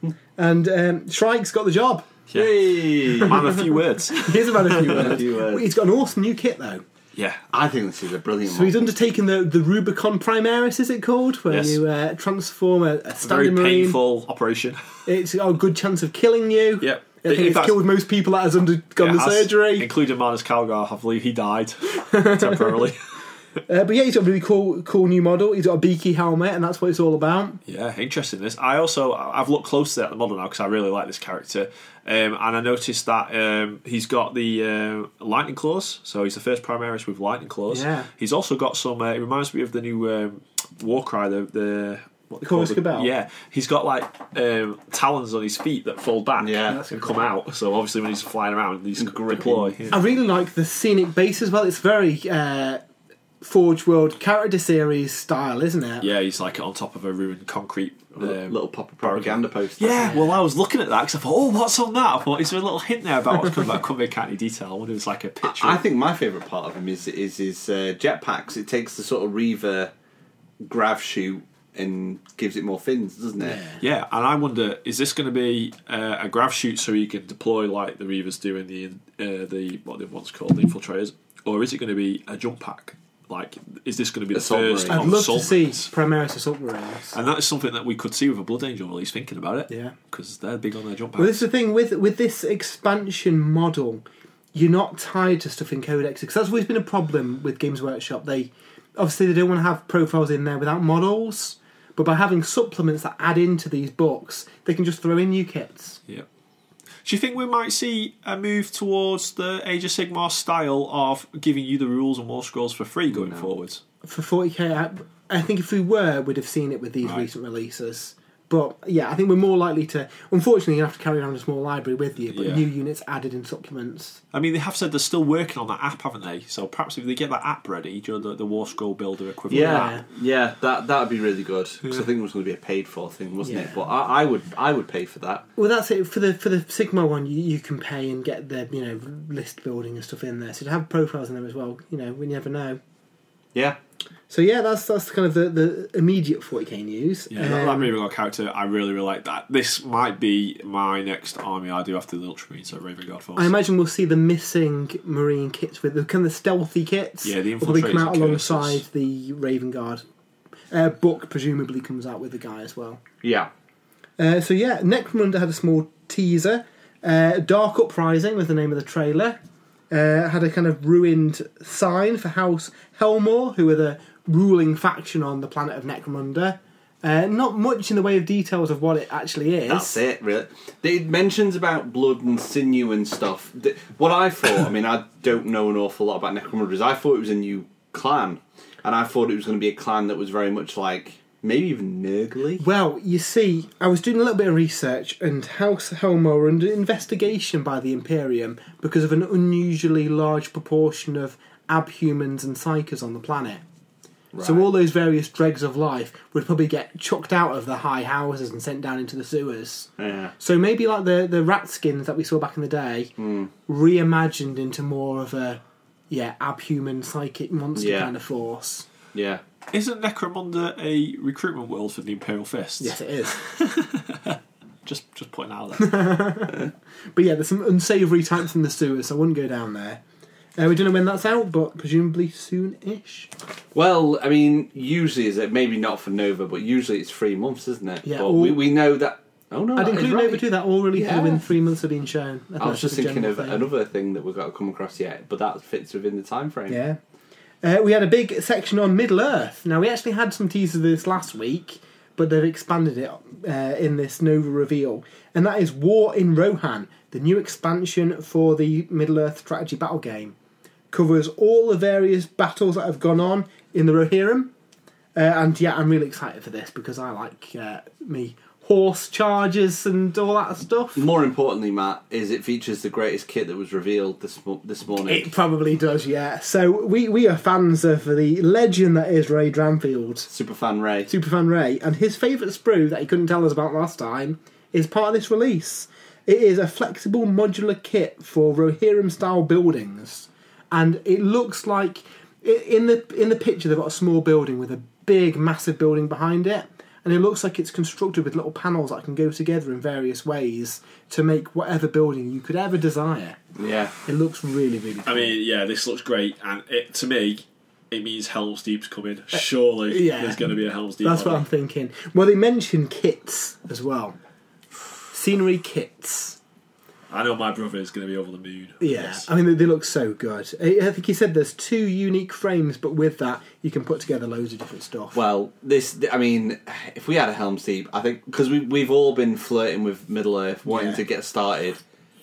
Speaker 2: and Shrike's got the job.
Speaker 3: Yeah.
Speaker 1: Hey.
Speaker 3: Man of few words.
Speaker 2: Here's a man of few words. He's got an awesome new kit though.
Speaker 3: Yeah,
Speaker 1: I think this is a brilliant.
Speaker 2: So he's undertaken the Rubicon Primaris, is it called? Where you transform a standard
Speaker 3: very
Speaker 2: marine.
Speaker 3: painful operation.
Speaker 2: It's got a good chance of killing you.
Speaker 3: Yep.
Speaker 2: I think it's killed most people that has undergone the surgery.
Speaker 3: Including Marnus Calgar, I believe he died temporarily.
Speaker 2: But yeah, he's got a really cool new model. He's got a beaky helmet, and that's what it's all about.
Speaker 3: Yeah, interesting this. I've looked closely at the model now because I really like this character. And I noticed that he's got the lightning claws, so he's the first Primaris with lightning claws.
Speaker 2: Yeah.
Speaker 3: He's also got some. It reminds me of the new Warcry, the what they
Speaker 2: call
Speaker 3: it?
Speaker 2: Cabal.
Speaker 3: Yeah, he's got like talons on his feet that fold back and come out. So obviously when he's flying around, these deploy. Yeah.
Speaker 2: I really like the scenic base as well. It's very Forge World character series style, isn't it?
Speaker 3: Yeah, he's like on top of a ruined concrete
Speaker 1: little propaganda poster.
Speaker 3: Yeah, well, I was looking at that because I thought, oh, what's on that? I thought, is there a little hint there about what's coming back? I couldn't make out any detail. I wonder if it's like a picture.
Speaker 1: I think my favourite part of him is his jetpacks. It takes the sort of Reaver grav chute and gives it more fins, doesn't it?
Speaker 3: Yeah, and I wonder, is this going to be a grav chute so you can deploy like the Reavers do in the what they've once called the Infiltrators, or is it going to be a jump pack? Like, is this going to be the first?
Speaker 2: I'd love to see
Speaker 3: Marines?
Speaker 2: Primaris Assault Marines,
Speaker 3: and that is something that we could see with a Blood Angel release. Thinking about it,
Speaker 2: yeah,
Speaker 3: because they're big on their jump packs.
Speaker 2: Well, this is the thing with this expansion model. You're not tied to stuff in Codex because that's always been a problem with Games Workshop. They don't want to have profiles in there without models. But by having supplements that add into these books, they can just throw in new kits.
Speaker 3: Yeah. Do you think we might see a move towards the Age of Sigmar style of giving you the rules and war scrolls for free going forwards?
Speaker 2: For 40k, I think if we were, we'd have seen it with these recent releases. But yeah, I think we're more likely to. Unfortunately, you have to carry around a small library with you, but new units added in supplements.
Speaker 3: I mean, they have said they're still working on that app, haven't they? So perhaps if they get that app ready, the War Scroll Builder equivalent.
Speaker 1: Yeah, that would be really good because I think it was going to be a paid for thing, wasn't it? But I would pay for that.
Speaker 2: Well, that's it for the Sigma one. You can pay and get the list building and stuff in there. So to have profiles in there as well, we never know.
Speaker 1: Yeah.
Speaker 2: So yeah, that's kind of the immediate 40k news.
Speaker 3: Yeah, that Raven character, I really, really like that. This might be my next army I do after the Ultramarines, so Raven Guard Force.
Speaker 2: I imagine we'll see the missing Marine kits with the kind of stealthy kits.
Speaker 3: Yeah, the Infiltrators
Speaker 2: will come out alongside
Speaker 3: curses.
Speaker 2: the Raven Guard. Book presumably comes out with the guy as well.
Speaker 1: Yeah.
Speaker 2: So yeah, Necromunda had a small teaser. Dark Uprising was the name of the trailer. Had a kind of ruined sign for House Helmor, who are the ruling faction on the planet of Necromunda. Not much in the way of details of what it actually is.
Speaker 1: That's it, really. It mentions about blood and sinew and stuff. What I thought, I mean, I don't know an awful lot about Necromunda, I thought it was a new clan. And I thought it was going to be a clan that was very much like, maybe even Nurgly.
Speaker 2: Well, you see, I was doing a little bit of research, and House Helmor were under investigation by the Imperium because of an unusually large proportion of abhumans and psychers on the planet. Right. So all those various dregs of life would probably get chucked out of the high houses and sent down into the sewers.
Speaker 1: Yeah.
Speaker 2: So maybe like the rat skins that we saw back in the day, reimagined into more of a abhuman psychic monster kind of force.
Speaker 1: Yeah.
Speaker 3: Isn't Necromunda a recruitment world for the Imperial Fists?
Speaker 2: Yes, it is.
Speaker 3: just putting it out there.
Speaker 2: But yeah, there's some unsavoury types in the sewers, so I wouldn't go down there. We don't know when that's out, but presumably soon-ish.
Speaker 1: Well, I mean, usually is it maybe not for Nova, but usually it's 3 months, isn't it?
Speaker 2: Yeah.
Speaker 1: But we know that. Oh no,
Speaker 2: I'd include Nova too. That all releases within 3 months of being shown.
Speaker 1: I was just thinking of another thing that we've got to come across yet, but that fits within the time frame.
Speaker 2: Yeah. We had a big section on Middle Earth. Now, we actually had some teasers of this last week, but they've expanded it in this Nova reveal. And that is War in Rohan, the new expansion for the Middle Earth strategy battle game. Covers all the various battles that have gone on in the Rohirrim. And yeah, I'm really excited for this because I like me horse charges and all that stuff.
Speaker 1: More importantly, Matt, is it features the greatest kit that was revealed this morning.
Speaker 2: It probably does, yeah. So we are fans of the legend that is Ray Dranfield.
Speaker 1: Superfan
Speaker 2: Ray. And his favourite sprue that he couldn't tell us about last time is part of this release. It is a flexible modular kit for Rohirrim-style buildings. And it looks like, in the picture, they've got a small building with a big, massive building behind it. And it looks like it's constructed with little panels that can go together in various ways to make whatever building you could ever desire.
Speaker 1: Yeah.
Speaker 2: It looks really, really cool.
Speaker 3: I mean, yeah, this looks great. And to me, it means Helm's Deep's coming. Surely there's going to be a Helm's Deep.
Speaker 2: That's what I'm thinking. Well, they mentioned kits as well. Scenery kits.
Speaker 3: I know my brother is going to be over the moon.
Speaker 2: Yeah, yes. I mean, they look so good. I think he said there's 2 unique frames, but with that, you can put together loads of different stuff.
Speaker 1: Well, I mean, if we had a Helm's Deep, I think, because we've all been flirting with Middle Earth, wanting to get started,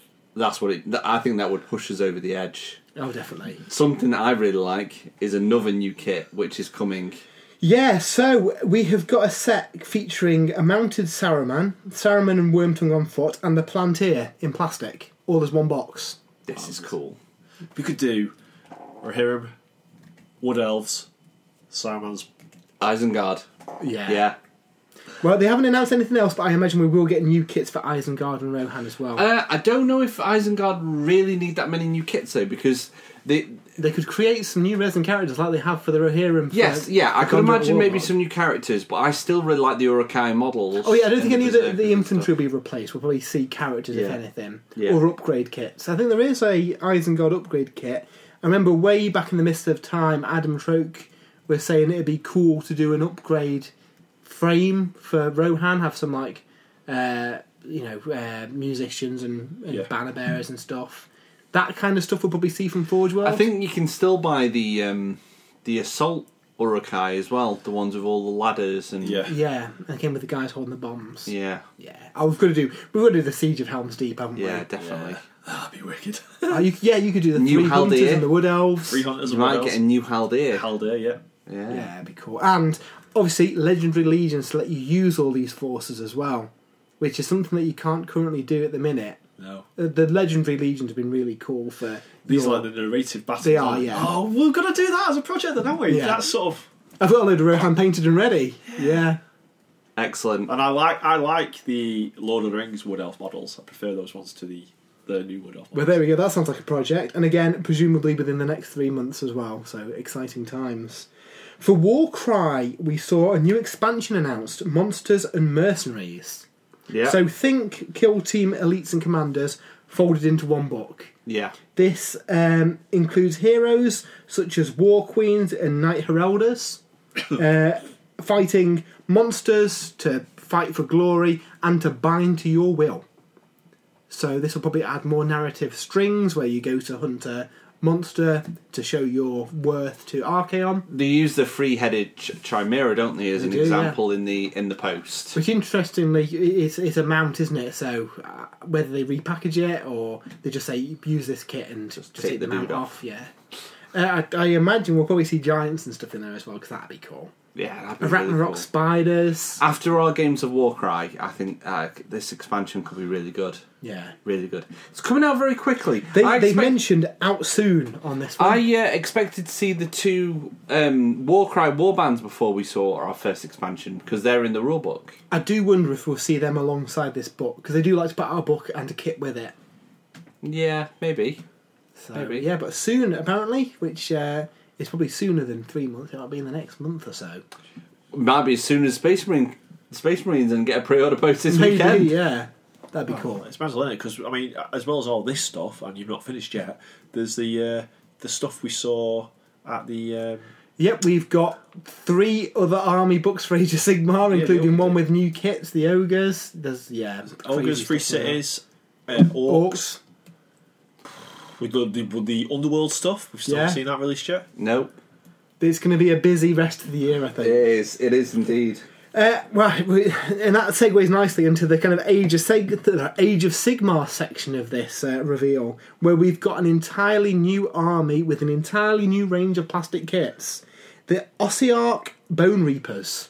Speaker 1: I think that would push us over the edge.
Speaker 2: Oh, definitely.
Speaker 1: Something that I really like is another new kit, which is coming.
Speaker 2: Yeah, so we have got a set featuring a mounted Saruman and Wormtongue on foot, and the Plantier in plastic, all as one box.
Speaker 1: This is cool.
Speaker 3: We could do Rohirrim, Wood Elves, Saruman's.
Speaker 1: Isengard.
Speaker 2: Yeah.
Speaker 1: Yeah.
Speaker 2: Well, they haven't announced anything else, but I imagine we will get new kits for Isengard and Rohan as well.
Speaker 1: I don't know if Isengard really need that many new kits though, because
Speaker 2: they could create some new Resident characters like they have for the Rohirrim.
Speaker 1: Yes, I could imagine maybe some new characters, but I still really like the Uruk-hai models.
Speaker 2: Oh yeah, I don't think any of the infantry will be replaced. We'll probably see characters, if anything, or upgrade kits. I think there is a Isengard upgrade kit. I remember way back in the midst of time, Adam Troke was saying it'd be cool to do an upgrade frame for Rohan, have some musicians and banner bearers and stuff. That kind of stuff we'll probably see from Forge World.
Speaker 1: I think you can still buy the assault Uruk-hai as well, the ones with all the ladders and
Speaker 2: and came with the guys holding the bombs.
Speaker 1: Yeah.
Speaker 2: Oh, we've got to do the Siege of Helm's Deep, haven't we?
Speaker 1: Yeah, definitely.
Speaker 3: That'd be wicked.
Speaker 2: You could do the
Speaker 1: New
Speaker 2: Three Hunters
Speaker 1: Haldir.
Speaker 2: and the Wood Elves.
Speaker 3: Three Hunters
Speaker 1: You
Speaker 3: and Wood
Speaker 1: might
Speaker 3: Elves.
Speaker 1: get a new Haldir.
Speaker 3: Haldir, yeah.
Speaker 2: Yeah, it'd be cool. And obviously, Legendary Legions to let you use all these forces as well, which is something that you can't currently do at the minute.
Speaker 3: No.
Speaker 2: The Legendary Legions have been really cool for...
Speaker 3: These are like the narrative battles.
Speaker 2: They are, yeah.
Speaker 3: Oh, we've got to do that as a project then, haven't we?
Speaker 2: Yeah.
Speaker 3: That's sort of...
Speaker 2: I've got a load of Rohan painted and ready. Yeah.
Speaker 1: Excellent.
Speaker 3: And I like the Lord of the Rings Wood Elf models. I prefer those ones to the new Wood Elf models.
Speaker 2: Well, there we go. That sounds like a project. And again, presumably within the next 3 months as well. So, exciting times. For Warcry, we saw a new expansion announced, Monsters and Mercenaries.
Speaker 1: Yeah.
Speaker 2: So think Kill Team Elites and Commanders folded into one book.
Speaker 1: Yeah.
Speaker 2: This includes heroes such as War Queens and Knight Heralders, fighting monsters to fight for glory and to bind to your will. So this will probably add more narrative strings where you go to hunt a monster to show your worth to Archaon.
Speaker 1: They use the three-headed chimera, don't they, as an
Speaker 2: do,
Speaker 1: example in the post.
Speaker 2: Which interestingly, it's a mount, isn't it? So whether they repackage it or they just say use this kit and just take the mount off, yeah. I imagine we'll probably see giants and stuff in there as well because that'd be cool.
Speaker 1: Yeah, that'd be
Speaker 2: Ragnarok
Speaker 1: really cool.
Speaker 2: spiders.
Speaker 1: After our games of Warcry, I think this expansion could be really good.
Speaker 2: Yeah,
Speaker 1: really good. It's coming out very quickly.
Speaker 2: They mentioned out soon on this one.
Speaker 1: I expected to see the two Warcry warbands before we saw our first expansion because they're in the rulebook.
Speaker 2: I do wonder if we'll see them alongside this book because they do like to put out a book and a kit with it.
Speaker 1: Yeah, maybe.
Speaker 2: So,
Speaker 1: Maybe.
Speaker 2: Yeah, but soon apparently, which is probably sooner than 3 months. It might be in the next month or so.
Speaker 1: It might be as soon as Space Marines and get a pre-order post this
Speaker 2: Maybe,
Speaker 1: weekend.
Speaker 2: yeah. That'd be cool.
Speaker 3: It's mental, isn't it? Because I mean, as well as all this stuff, and you've not finished yet. There's the stuff we saw at the.
Speaker 2: Yep, we've got 3 other army books for Age of Sigmar, including one with new kits, the Ogres. There's
Speaker 3: Ogres, Free Cities, Orcs. With the Underworld stuff, we've still not seen that released yet.
Speaker 1: Nope.
Speaker 2: It's going to be a busy rest of the year, I think.
Speaker 1: It is indeed.
Speaker 2: Right, and that segues nicely into the kind of Age of Sigmar section of this reveal, where we've got an entirely new army with an entirely new range of plastic kits. The Ossiarch Bone Reapers.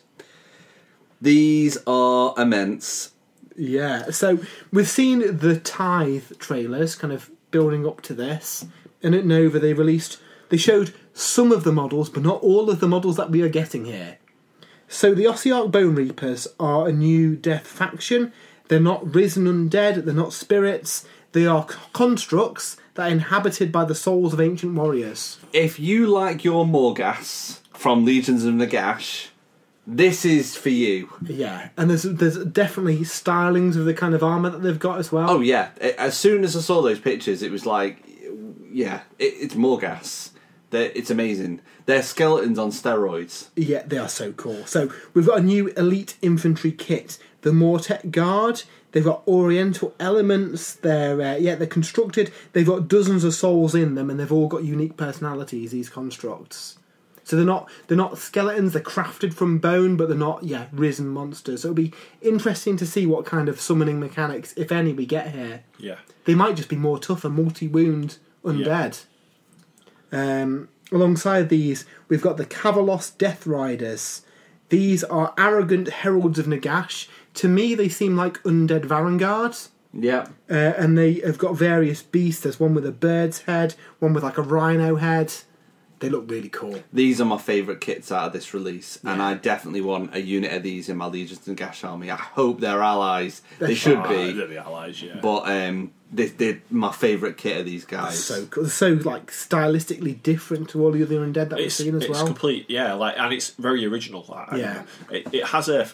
Speaker 2: These
Speaker 1: are immense.
Speaker 2: Yeah, so we've seen the Tithe trailers kind of building up to this, and at Nova they showed some of the models, but not all of the models that we are getting here. So the Ossiarch Bone Reapers are a new death faction. They're not risen undead, they're not spirits, they are constructs that are inhabited by the souls of ancient warriors.
Speaker 1: If you like your Morghast from Legions of Nagash, this is for you.
Speaker 2: Yeah, and there's definitely stylings of the kind of armour that they've got as well.
Speaker 1: Oh yeah, as soon as I saw those pictures, it was like, yeah, it's Morghast. It's amazing. They're skeletons on steroids.
Speaker 2: Yeah, they are so cool. So we've got a new elite infantry kit, the Mortek Guard. They've got oriental elements. They're constructed. They've got dozens of souls in them, and they've all got unique personalities. These constructs. So they're not skeletons. They're crafted from bone, but they're not risen monsters. So it'll be interesting to see what kind of summoning mechanics, if any, we get here.
Speaker 3: Yeah,
Speaker 2: they might just be more tougher, multi-wound undead. Yeah. Alongside these, we've got the Kavalos Death Riders. These are arrogant heralds of Nagash. To me, they seem like undead Varanguards.
Speaker 1: Yeah.
Speaker 2: And they have got various beasts. There's one with a bird's head, one with like a rhino head. They look really cool.
Speaker 1: These are my favourite kits out of this release, and I definitely want a unit of these in my Legions and Gash army. I hope they're allies. They should be.
Speaker 3: They'll be allies, yeah.
Speaker 1: But they're my favourite kit of these guys.
Speaker 2: So cool. They're so like stylistically different to all the other undead that we've seen as well.
Speaker 3: It's complete, yeah. And it's very original. It has a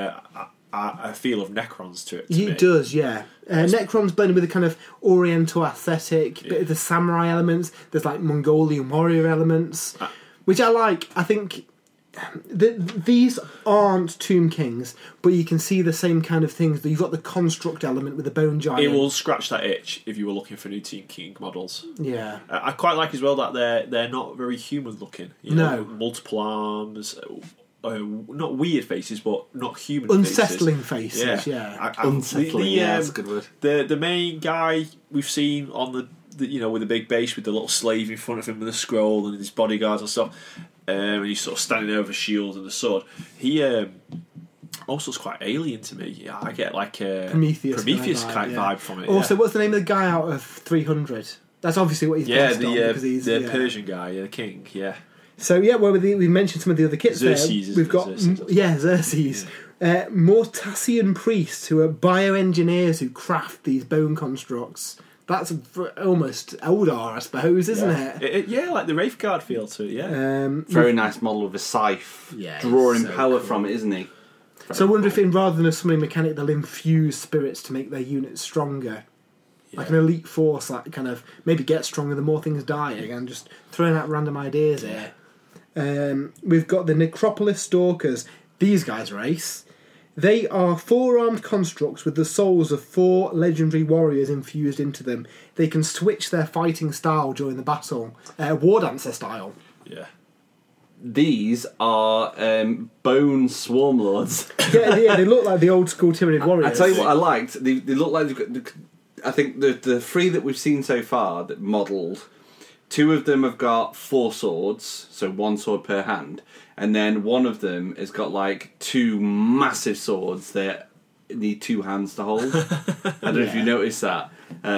Speaker 3: feel of Necrons to it.
Speaker 2: It does, yeah. Necrons blended with a kind of Oriental aesthetic, bit of the samurai elements. There's like Mongolian warrior elements, which I like. I think these aren't Tomb Kings, but you can see the same kind of things. You've got the construct element with the bone giant.
Speaker 3: It will scratch that itch if you were looking for new Tomb King models.
Speaker 2: Yeah,
Speaker 3: I quite like as well that they're not very human looking.
Speaker 2: No,
Speaker 3: multiple arms. Not weird faces, but not human
Speaker 2: unsettling faces. Yeah.
Speaker 1: Unsettling, that's a good word.
Speaker 3: The main guy we've seen on the with the big base with the little slave in front of him with the scroll and his bodyguards and stuff, and he's sort of standing over a shield and the sword. He also is quite alien to me. Yeah, I get like a Prometheus kind of vibe from it.
Speaker 2: Also, what's the name of the guy out of 300? That's obviously what he's based on because he's
Speaker 3: the Persian guy, the king. Yeah.
Speaker 2: So we mentioned some of the other kits
Speaker 3: Xerxes
Speaker 2: there. We've got Xerxes, Mortasian priests who are bioengineers who craft these bone constructs. That's almost Eldar, I suppose, isn't it?
Speaker 3: Like the Wraithguard feel to it. Yeah,
Speaker 1: very nice model of a scythe, drawing power from it, isn't he?
Speaker 2: So I wonder if, rather than a summoning mechanic, they'll infuse spirits to make their units stronger. Yeah. Like an elite force that kind of maybe gets stronger the more things die. Again, just throwing out random ideas here. We've got the Necropolis Stalkers. These guys are ace. They are 4-armed constructs with the souls of 4 legendary warriors infused into them. They can switch their fighting style during the battle. War Dancer style.
Speaker 3: Yeah.
Speaker 1: These are bone swarm lords.
Speaker 2: yeah, they look like the old school Tyranid warriors.
Speaker 1: I tell you what I liked. They look like... I think the 3 that we've seen so far that modelled... 2 of them have got 4 swords, so 1 sword per hand, and then one of them has got like 2 massive swords that need 2 hands to hold. I don't know if you noticed that.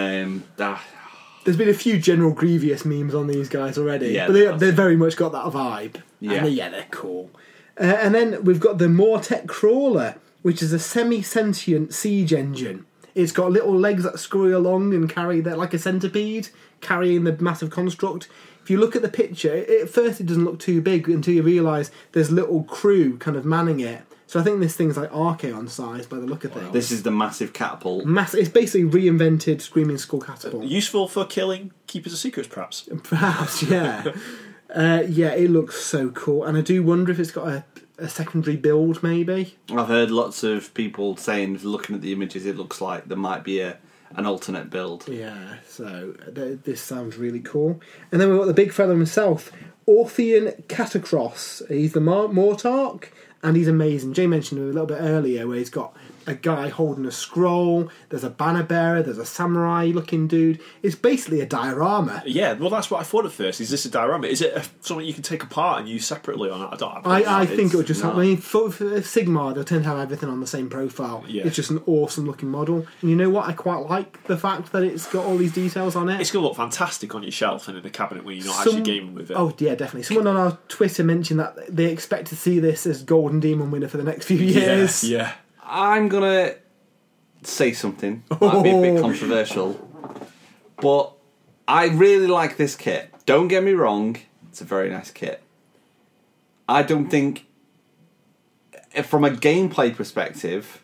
Speaker 2: There's been a few General Grievous memes on these guys already, but they've very much got that vibe.
Speaker 1: Yeah,
Speaker 2: and they're cool. And then we've got the Mortek Crawler, which is a semi-sentient siege engine. It's got little legs that scurry along and carry that like a centipede, carrying the massive construct. If you look at the picture, at first it doesn't look too big until you realise there's little crew kind of manning it. So I think this thing's like Archaon size by the look of things.
Speaker 1: This is the massive catapult.
Speaker 2: It's basically reinvented Screaming Skull catapult.
Speaker 3: Useful for killing Keepers of Secrets, perhaps.
Speaker 2: Perhaps, yeah. It looks so cool. And I do wonder if it's got a secondary build, maybe.
Speaker 1: I've heard lots of people saying, looking at the images, it looks like there might be an alternate build.
Speaker 2: Yeah, so this sounds really cool. And then we've got the big fella himself, Orthian Catacross. He's the Mortarch, and he's amazing. Jay mentioned him a little bit earlier, where he's got a guy holding a scroll, there's a banner bearer, there's a samurai looking dude. It's basically a diorama.
Speaker 3: Yeah, well, that's what I thought at first. Is this a diorama? Is it something you can take apart and use separately or not?
Speaker 2: I think it would just happen. I mean, for Sigmar, they'll tend to have everything on the same profile. Yeah. It's just an awesome looking model. And you know what? I quite like the fact that it's got all these details on it.
Speaker 3: It's going to look fantastic on your shelf and in a cabinet when you're not actually gaming with it.
Speaker 2: Oh, yeah, definitely. Someone on our Twitter mentioned that they expect to see this as Golden Demon winner for the next few years.
Speaker 3: Yeah.
Speaker 1: I'm going to say something. Might be a bit controversial. But I really like this kit. Don't get me wrong. It's a very nice kit. I don't think... From a gameplay perspective,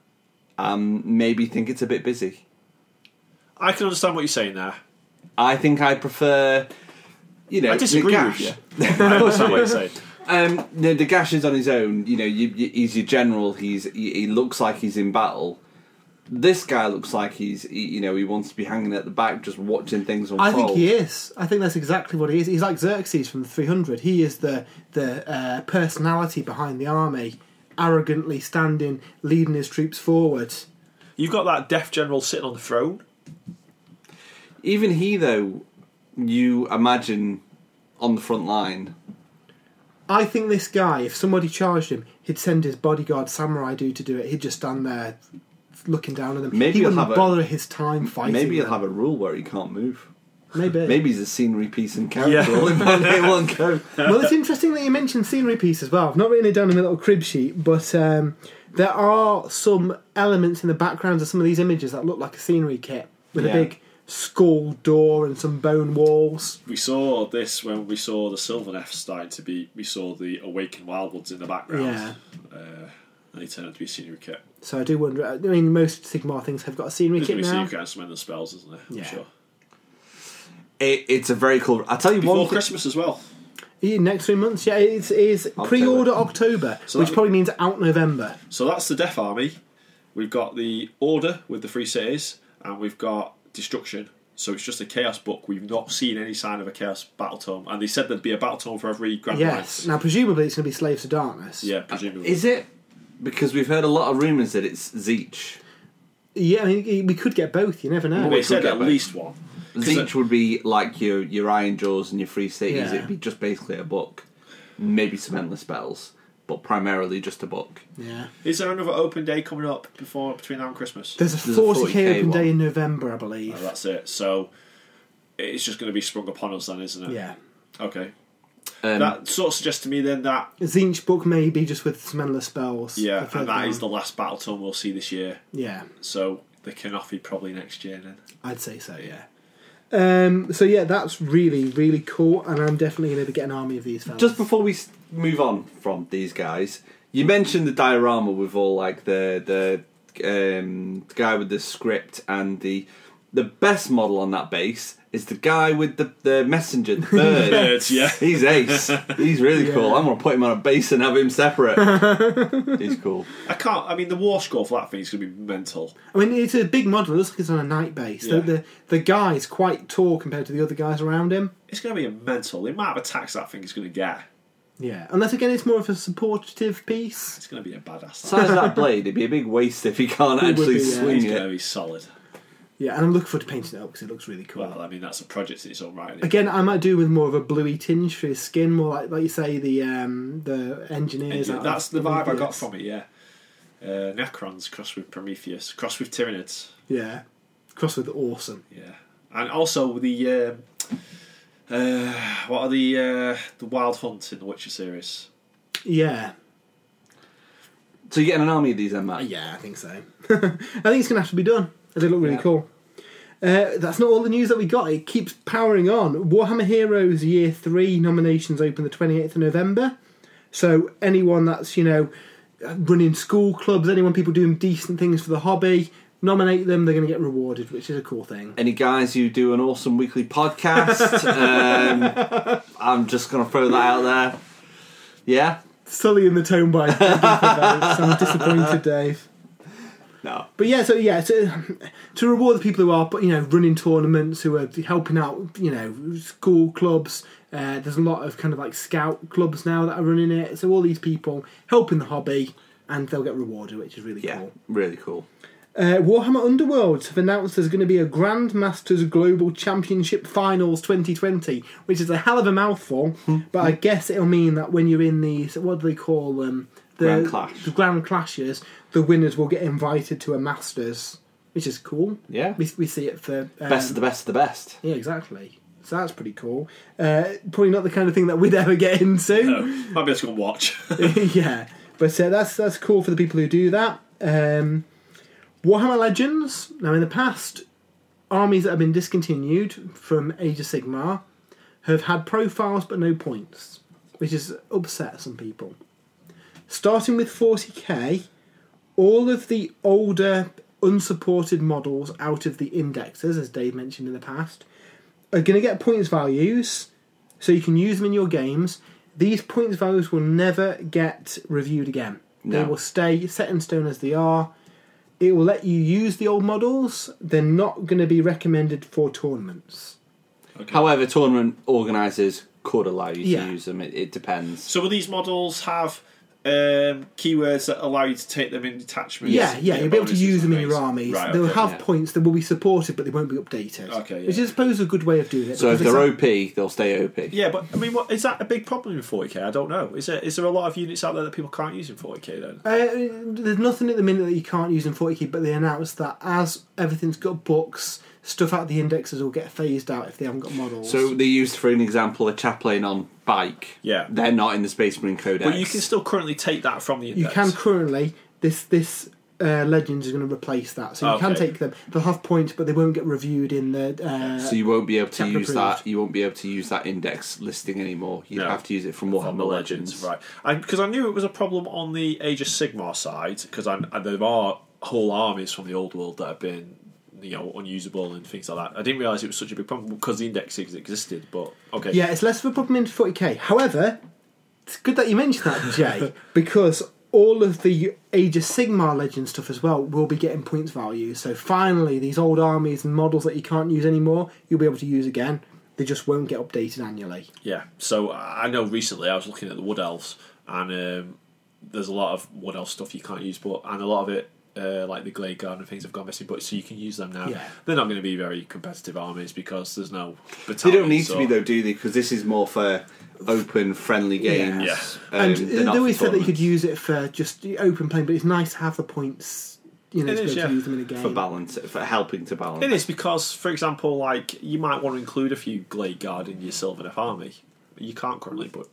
Speaker 1: maybe think it's a bit busy.
Speaker 3: I can understand what you're saying there.
Speaker 1: I think I prefer...
Speaker 3: I disagree with you. I understand what you're saying.
Speaker 1: The Gash is on his own. He's your general. He looks like he's in battle. This guy looks like he wants to be hanging at the back, just watching things unfold.
Speaker 2: I think he is. I think that's exactly what he is. He's like Xerxes from the 300. He is the personality behind the army, arrogantly standing, leading his troops forward.
Speaker 3: You've got that deaf general sitting on the throne.
Speaker 1: Even he, though, you imagine on the front line.
Speaker 2: I think this guy, if somebody charged him, he'd send his bodyguard samurai dude to do it. He'd just stand there looking down at them.
Speaker 1: Maybe
Speaker 2: he wouldn't bother his time fighting.
Speaker 1: Maybe he'll have a rule where he can't move.
Speaker 2: Maybe.
Speaker 1: Maybe he's a scenery piece and character all in one go.
Speaker 2: Well, it's interesting that you mentioned scenery piece as well. I've not written it down in my little crib sheet, but there are some elements in the backgrounds of some of these images that look like a scenery kit with a big skull door and some bone walls.
Speaker 3: We saw this when we saw the Sylvaneth starting to be. We saw the Awakened Wildwoods in the background.
Speaker 2: Yeah.
Speaker 3: And they turned out to be a scenery kit.
Speaker 2: So I do wonder. I mean, most Sigmar things have got a scenery
Speaker 3: There's
Speaker 2: kit
Speaker 3: going to be
Speaker 2: now.
Speaker 3: scenery kit and some of the spells, isn't there? I'm sure.
Speaker 1: It's a very cool. I'll tell you
Speaker 3: Before
Speaker 1: one thing.
Speaker 3: Christmas as well.
Speaker 2: Yeah, next 3 months, yeah, it is pre-order October,
Speaker 3: So
Speaker 2: which
Speaker 3: that-
Speaker 2: probably means out November.
Speaker 3: So that's the Death Army. We've got the Order with the 3 cities, and we've got Destruction. So it's just a Chaos book. We've not seen any sign of a Chaos battle tome, and they said there'd be a battle tome for every Grand
Speaker 2: Yes.
Speaker 3: Alliance.
Speaker 2: Now, presumably, it's going to be Slaves to Darkness.
Speaker 3: Yeah, presumably.
Speaker 1: Is it? Because we've heard a lot of rumours that it's Zeech.
Speaker 2: Yeah, I mean, we could get both. You never know.
Speaker 3: Well,
Speaker 1: we
Speaker 3: they said
Speaker 1: could
Speaker 3: at
Speaker 1: get
Speaker 3: least one.
Speaker 1: Zeech would be like your Iron Jaws and your Free Cities.
Speaker 2: Yeah.
Speaker 1: It'd be just basically a book. Maybe some endless spells, but primarily just a book.
Speaker 2: Yeah.
Speaker 3: Is there another open day coming up between now and Christmas?
Speaker 2: There's a
Speaker 1: There's a
Speaker 2: 40k open
Speaker 1: one.
Speaker 2: day in November, I believe.
Speaker 3: Oh, that's it. So it's just going to be sprung upon us then, isn't it?
Speaker 2: Yeah.
Speaker 3: Okay.
Speaker 1: Um,
Speaker 3: That sort of suggests to me then that
Speaker 2: Zinch book maybe just with some endless spells.
Speaker 3: yeah,
Speaker 2: for
Speaker 3: and that
Speaker 2: further
Speaker 3: is
Speaker 2: on.
Speaker 3: the last battle tome we'll see this year.
Speaker 2: Yeah,
Speaker 3: So the Kenofi probably next year then.
Speaker 2: I'd say so, yeah. So yeah, that's really, really cool, and I'm definitely going to get an army of these fellas.
Speaker 1: just before we move on from these guys, you mentioned the diorama with all like the guy with the script, and the best model on that base is the guy with the messenger, the bird.
Speaker 3: Birds, yeah.
Speaker 1: He's ace. He's really cool.
Speaker 2: Yeah.
Speaker 1: I'm gonna put him on a base and have him separate. He's cool.
Speaker 3: I mean, the war score for that thing is going to be mental.
Speaker 2: I mean, it's a big model. It looks like it's on a night base.
Speaker 3: Yeah.
Speaker 2: The guy's quite tall compared to the other guys around him.
Speaker 3: It's going to be a mental. The amount of attacks that thing is going to get.
Speaker 2: Yeah, unless again it's more of a supportive piece.
Speaker 3: It's going to be a badass.
Speaker 1: Size of that blade, it'd be a big waste if he can't
Speaker 2: It would
Speaker 1: actually
Speaker 2: be, yeah.
Speaker 1: swing
Speaker 3: It's
Speaker 1: it.
Speaker 3: going to be solid.
Speaker 2: Yeah, and I'm looking forward to painting it up because it looks really cool.
Speaker 3: Well, I mean, that's a project in its own right. isn't it?
Speaker 2: Again, I might do with more of a bluey tinge for his skin, more like you say the engineers. out
Speaker 3: That's
Speaker 2: of
Speaker 3: the vibe I got
Speaker 2: Prometheus.
Speaker 3: from it, yeah. Necrons crossed with Prometheus, crossed with Tyranids.
Speaker 2: Yeah, cross with awesome.
Speaker 3: Yeah. And also the... what are the Wild Hunt in the Witcher series?
Speaker 2: Yeah,
Speaker 1: So you're getting an army of these then, Matt?
Speaker 2: yeah, I think so. I think it's going to have to be done. They look really
Speaker 1: Yeah.
Speaker 2: cool. That's not all the news that we got. It keeps powering on. Warhammer Heroes Year 3 nominations open the 28th of November. So anyone that's, running school clubs, people doing decent things for the hobby, nominate them, they're going to get rewarded, which is a cool thing.
Speaker 1: Any guys who do an awesome weekly podcast? I'm just going to throw that out there. Yeah?
Speaker 2: Sully in the tone by begging for votes. I'm disappointed, Dave.
Speaker 1: No.
Speaker 2: But yeah, to reward the people who are, running tournaments, who are helping out, school clubs. There's a lot of kind of like scout clubs now that are running it. So all these people helping the hobby, and they'll get rewarded, which is really
Speaker 1: Yeah,
Speaker 2: cool.
Speaker 1: really cool.
Speaker 2: Warhammer Underworlds have announced there's going to be a Grandmasters Global Championship Finals 2020, which is a hell of a mouthful, but I guess it'll mean that when you're in these, what do they call them?
Speaker 1: Grand Clash.
Speaker 2: The Grand Clashes, the winners will get invited to a Masters, which is cool.
Speaker 1: Yeah.
Speaker 2: We see it for...
Speaker 1: Best of the best of the best.
Speaker 2: Yeah, exactly. So that's pretty cool. Probably not the kind of thing that we'd ever get into.
Speaker 3: No, might be able to go and watch.
Speaker 2: Yeah, but that's cool for the people who do that. Warhammer Legends. Now, in the past, armies that have been discontinued from Age of Sigmar have had profiles but no points, which has upset some people. Starting with 40k, all of the older unsupported models out of the indexes, as Dave mentioned in the past, are going to get points values, so you can use them in your games. These points values will never get reviewed again.
Speaker 1: No.
Speaker 2: They will stay set in stone as they are. It will let you use the old models. They're not going to be recommended for tournaments.
Speaker 3: Okay.
Speaker 1: However, tournament organisers could allow you
Speaker 2: Yeah.
Speaker 1: to use them. It depends.
Speaker 3: So will these models have keywords that allow you to take them in detachments?
Speaker 2: Yeah,
Speaker 3: get
Speaker 2: you'll be able to
Speaker 3: bonuses
Speaker 2: use them
Speaker 3: and
Speaker 2: in your
Speaker 3: things?
Speaker 2: armies.
Speaker 3: Right,
Speaker 2: They'll
Speaker 3: okay.
Speaker 2: have
Speaker 1: yeah.
Speaker 2: points that will be supported, but they won't be updated.
Speaker 3: Okay, yeah.
Speaker 2: Which is, I suppose, a good way of doing it.
Speaker 1: So if
Speaker 2: because
Speaker 1: they're
Speaker 2: it's
Speaker 1: OP, they'll stay OP.
Speaker 3: Yeah, but I mean, what is that a big problem in 40k? I don't know. Is there a lot of units out there that people can't use in 40k then?
Speaker 2: there's nothing at the minute that you can't use in 40k, but they announced that as everything's got books, stuff out of the indexes will get phased out if they haven't got models.
Speaker 1: So they used, for an example, a chaplain on bike.
Speaker 3: Yeah.
Speaker 1: They're not in the Space Marine Codex.
Speaker 3: But you can still currently take that from the index.
Speaker 2: you can currently, this Legends is going to replace that. So you can
Speaker 3: Okay.
Speaker 2: take them. They'll have points, but they won't get reviewed in the...
Speaker 1: So you won't be able to
Speaker 2: chapter
Speaker 1: use
Speaker 2: approved.
Speaker 1: that. You won't be able to use that index listing anymore. You
Speaker 3: No.
Speaker 1: have to use it from Warhammer
Speaker 3: From the
Speaker 1: Legends.
Speaker 3: Right. Because I knew it was a problem on the Age of Sigmar side, because there are whole armies from the old world that have been unusable and things like that. I didn't realise it was such a big problem because the index existed, but okay.
Speaker 2: Yeah, it's less of a problem in 40k. However, it's good that you mentioned that, Jay, because all of the Age of Sigmar Legend stuff as well will be getting points value. So finally, these old armies and models that you can't use anymore, you'll be able to use again. They just won't get updated annually.
Speaker 3: Yeah, so I know recently I was looking at the Wood Elves, and there's a lot of Wood Elf stuff you can't use, and a lot of it, like the Glade Guard and things, have gone missing, but so you can use them now.
Speaker 2: Yeah.
Speaker 3: They're not going to be very competitive armies because there's no
Speaker 1: They
Speaker 3: battalion.
Speaker 1: don't need to be, though, do they? Because this is more for open, friendly games.
Speaker 3: Yeah.
Speaker 2: And
Speaker 1: they're
Speaker 2: they
Speaker 1: not for
Speaker 2: always said that you
Speaker 1: tournaments.
Speaker 2: could use it for just open playing, but it's nice to have the points, to
Speaker 3: It
Speaker 2: be
Speaker 3: is,
Speaker 2: able
Speaker 3: yeah.
Speaker 2: to use them in a game.
Speaker 1: For balance, for helping to balance.
Speaker 3: It is because, for example, like you might want to include a few Glade Guard in your Sylvaneth army. You can't currently, but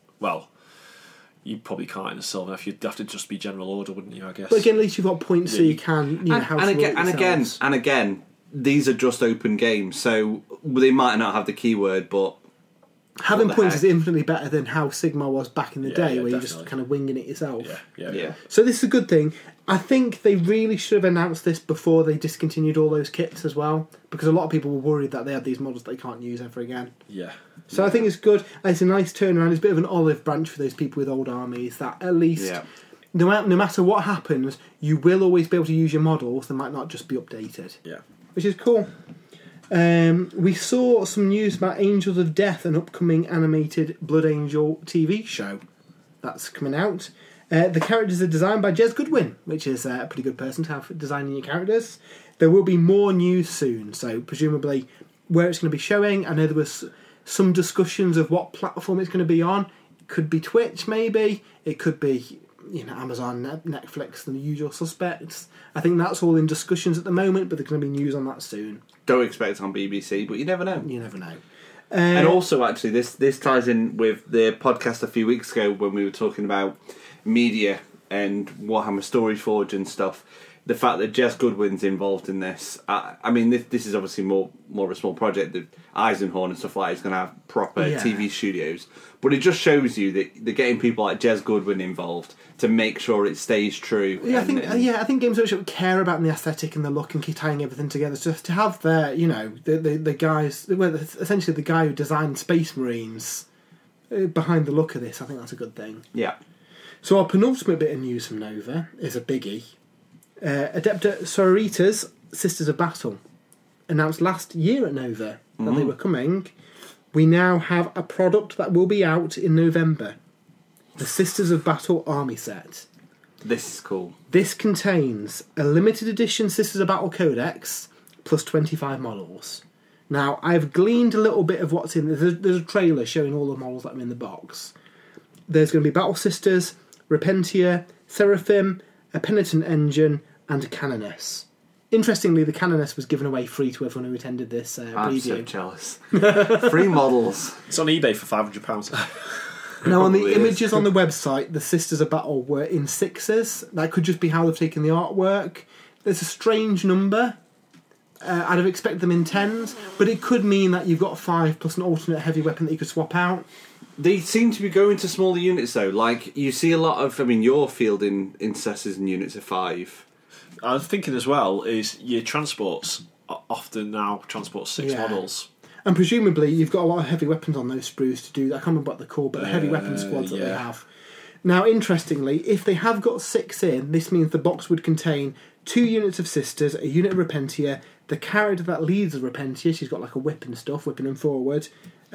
Speaker 3: you probably can't in a Sylvaneth. You'd have to just be general order, wouldn't you? I guess.
Speaker 2: But again, at least you've got points so
Speaker 3: Yeah,
Speaker 2: you can, how to
Speaker 1: and again, these are just open games, so they might not have the keyword, but
Speaker 2: having
Speaker 1: what the
Speaker 2: points
Speaker 1: heck?
Speaker 2: is infinitely better than how Sigma was back in the
Speaker 3: Yeah,
Speaker 2: day,
Speaker 3: yeah,
Speaker 2: where you're just
Speaker 3: definitely.
Speaker 2: kind of winging it yourself.
Speaker 3: yeah.
Speaker 2: So this is a good thing. I think they really should have announced this before they discontinued all those kits as well, because a lot of people were worried that they had these models they can't use ever again.
Speaker 3: Yeah.
Speaker 2: So I think it's good. It's a nice turnaround. It's a bit of an olive branch for those people with old armies that at least,
Speaker 1: Yeah.
Speaker 2: no matter what happens, you will always be able to use your models. They might not just be updated,
Speaker 3: Yeah.
Speaker 2: which is cool. We saw some news about Angels of Death, an upcoming animated Blood Angel TV show that's coming out. The characters are designed by Jez Goodwin, which is a pretty good person to have designing your characters. There will be more news soon, so presumably where it's going to be showing. I know there was some discussions of what platform it's going to be on. It could be Twitch, maybe. It could be Amazon, Netflix, the usual suspects. I think that's all in discussions at the moment, but there's going to be news on that soon.
Speaker 1: don't expect it on BBC, but you never know.
Speaker 2: You never know.
Speaker 1: And also, actually, this ties in with the podcast a few weeks ago when we were talking about media and Warhammer Storyforge and stuff. The fact that Jez Goodwin's involved in this, I mean, this is obviously more of a small project. The Eisenhorn and stuff like that is going to have proper
Speaker 2: Yeah.
Speaker 1: TV studios, but it just shows you that they're getting people like Jez Goodwin involved to make sure it stays true.
Speaker 2: Yeah, I think Games Workshop care about the aesthetic and the look and keep tying everything together. So to have their, the guys, well, essentially the guy who designed Space Marines behind the look of this, I think that's a good thing.
Speaker 1: Yeah.
Speaker 2: So our penultimate bit of news from Nova is a biggie. Adepta Sororitas, Sisters of Battle, announced last year at Nova that they were coming. We now have a product that will be out in November. The Sisters of Battle Army Set.
Speaker 1: This is cool.
Speaker 2: This contains a limited edition Sisters of Battle Codex plus 25 models. Now, I've gleaned a little bit of what's in there. There's a trailer showing all the models that are in the box. There's going to be Battle Sisters, Repentia, Seraphim, a Penitent Engine, and a Canoness. Interestingly, the Canoness was given away free to everyone who attended this
Speaker 1: I'm so
Speaker 2: preview.
Speaker 1: jealous. Free models.
Speaker 3: It's on eBay for £500.
Speaker 2: Now, on the
Speaker 1: Probably is.
Speaker 2: images on the website, the Sisters of Battle were in 6s. That could just be how they've taken the artwork. There's a strange number. I'd have expected them in 10s, but it could mean that you've got 5 plus an alternate heavy weapon that you could swap out.
Speaker 1: They seem to be going to smaller units though. Like you see a lot of, you're fielding intercessors and units of 5.
Speaker 3: I was thinking as well is your transports often now transport 6
Speaker 2: Yeah.
Speaker 3: models.
Speaker 2: And presumably you've got a lot of heavy weapons on those sprues to do that. I can't remember what they're called, but the heavy weapon squads that they
Speaker 3: yeah.
Speaker 2: have. Now, interestingly, if they have got 6 in, this means the box would contain 2 units of Sisters, a unit of Repentia, the character that leads the Repentia, she's got like a whip and stuff, whipping them forward,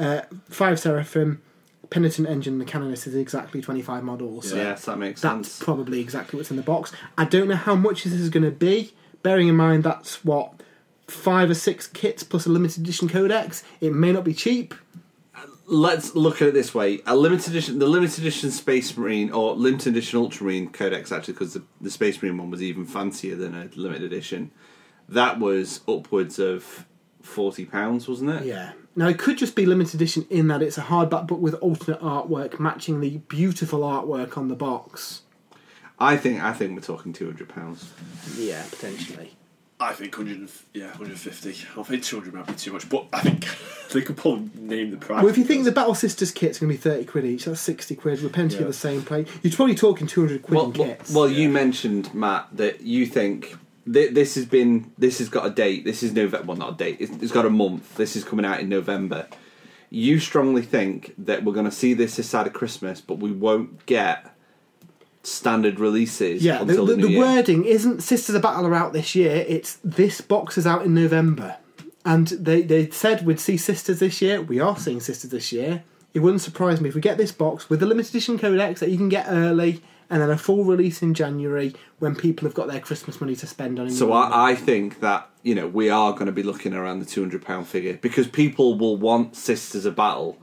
Speaker 2: 5 Seraphim, Penitent Engine, and the Canoness is exactly 25 models.
Speaker 1: Yeah, yes, that makes
Speaker 2: That's
Speaker 1: sense.
Speaker 2: probably exactly what's in the box. I don't know how much this is going to be, bearing in mind that's 5 or 6 kits plus a limited edition codex. It may not be cheap.
Speaker 1: Let's look at it this way: the limited edition Space Marine or limited edition Ultramarine Codex, actually, because the Space Marine one was even fancier than a limited edition. That was upwards of £40, wasn't it?
Speaker 2: Yeah. Now, it could just be limited edition in that it's a hardback book with alternate artwork matching the beautiful artwork on the box.
Speaker 1: I think we're talking £200.
Speaker 2: Yeah, potentially.
Speaker 3: I think 150. I think 200 might be too much, but I think they could probably name the price.
Speaker 2: Well, if you think the Battle Sisters kit's going to be 30 quid each, that's 60 quid. We're plenty of the same play. You're probably talking 200 quid in kits.
Speaker 1: Well, you mentioned, Matt, that you think this has got a date. This is November. Well, not a date. It's got a month. This is coming out in November. You strongly think that we're going to see this side of Christmas, but we won't get standard releases until the new year.
Speaker 2: Wording isn't Sisters of Battle are out this year, it's this box is out in November. And they said we'd see Sisters this year. We are seeing Sisters this year. It wouldn't surprise me if we get this box with the limited edition codex that you can get early and then a full release in January when people have got their Christmas money to spend on it.
Speaker 1: So I think that, we are going to be looking around the £200 figure because people will want Sisters of Battle.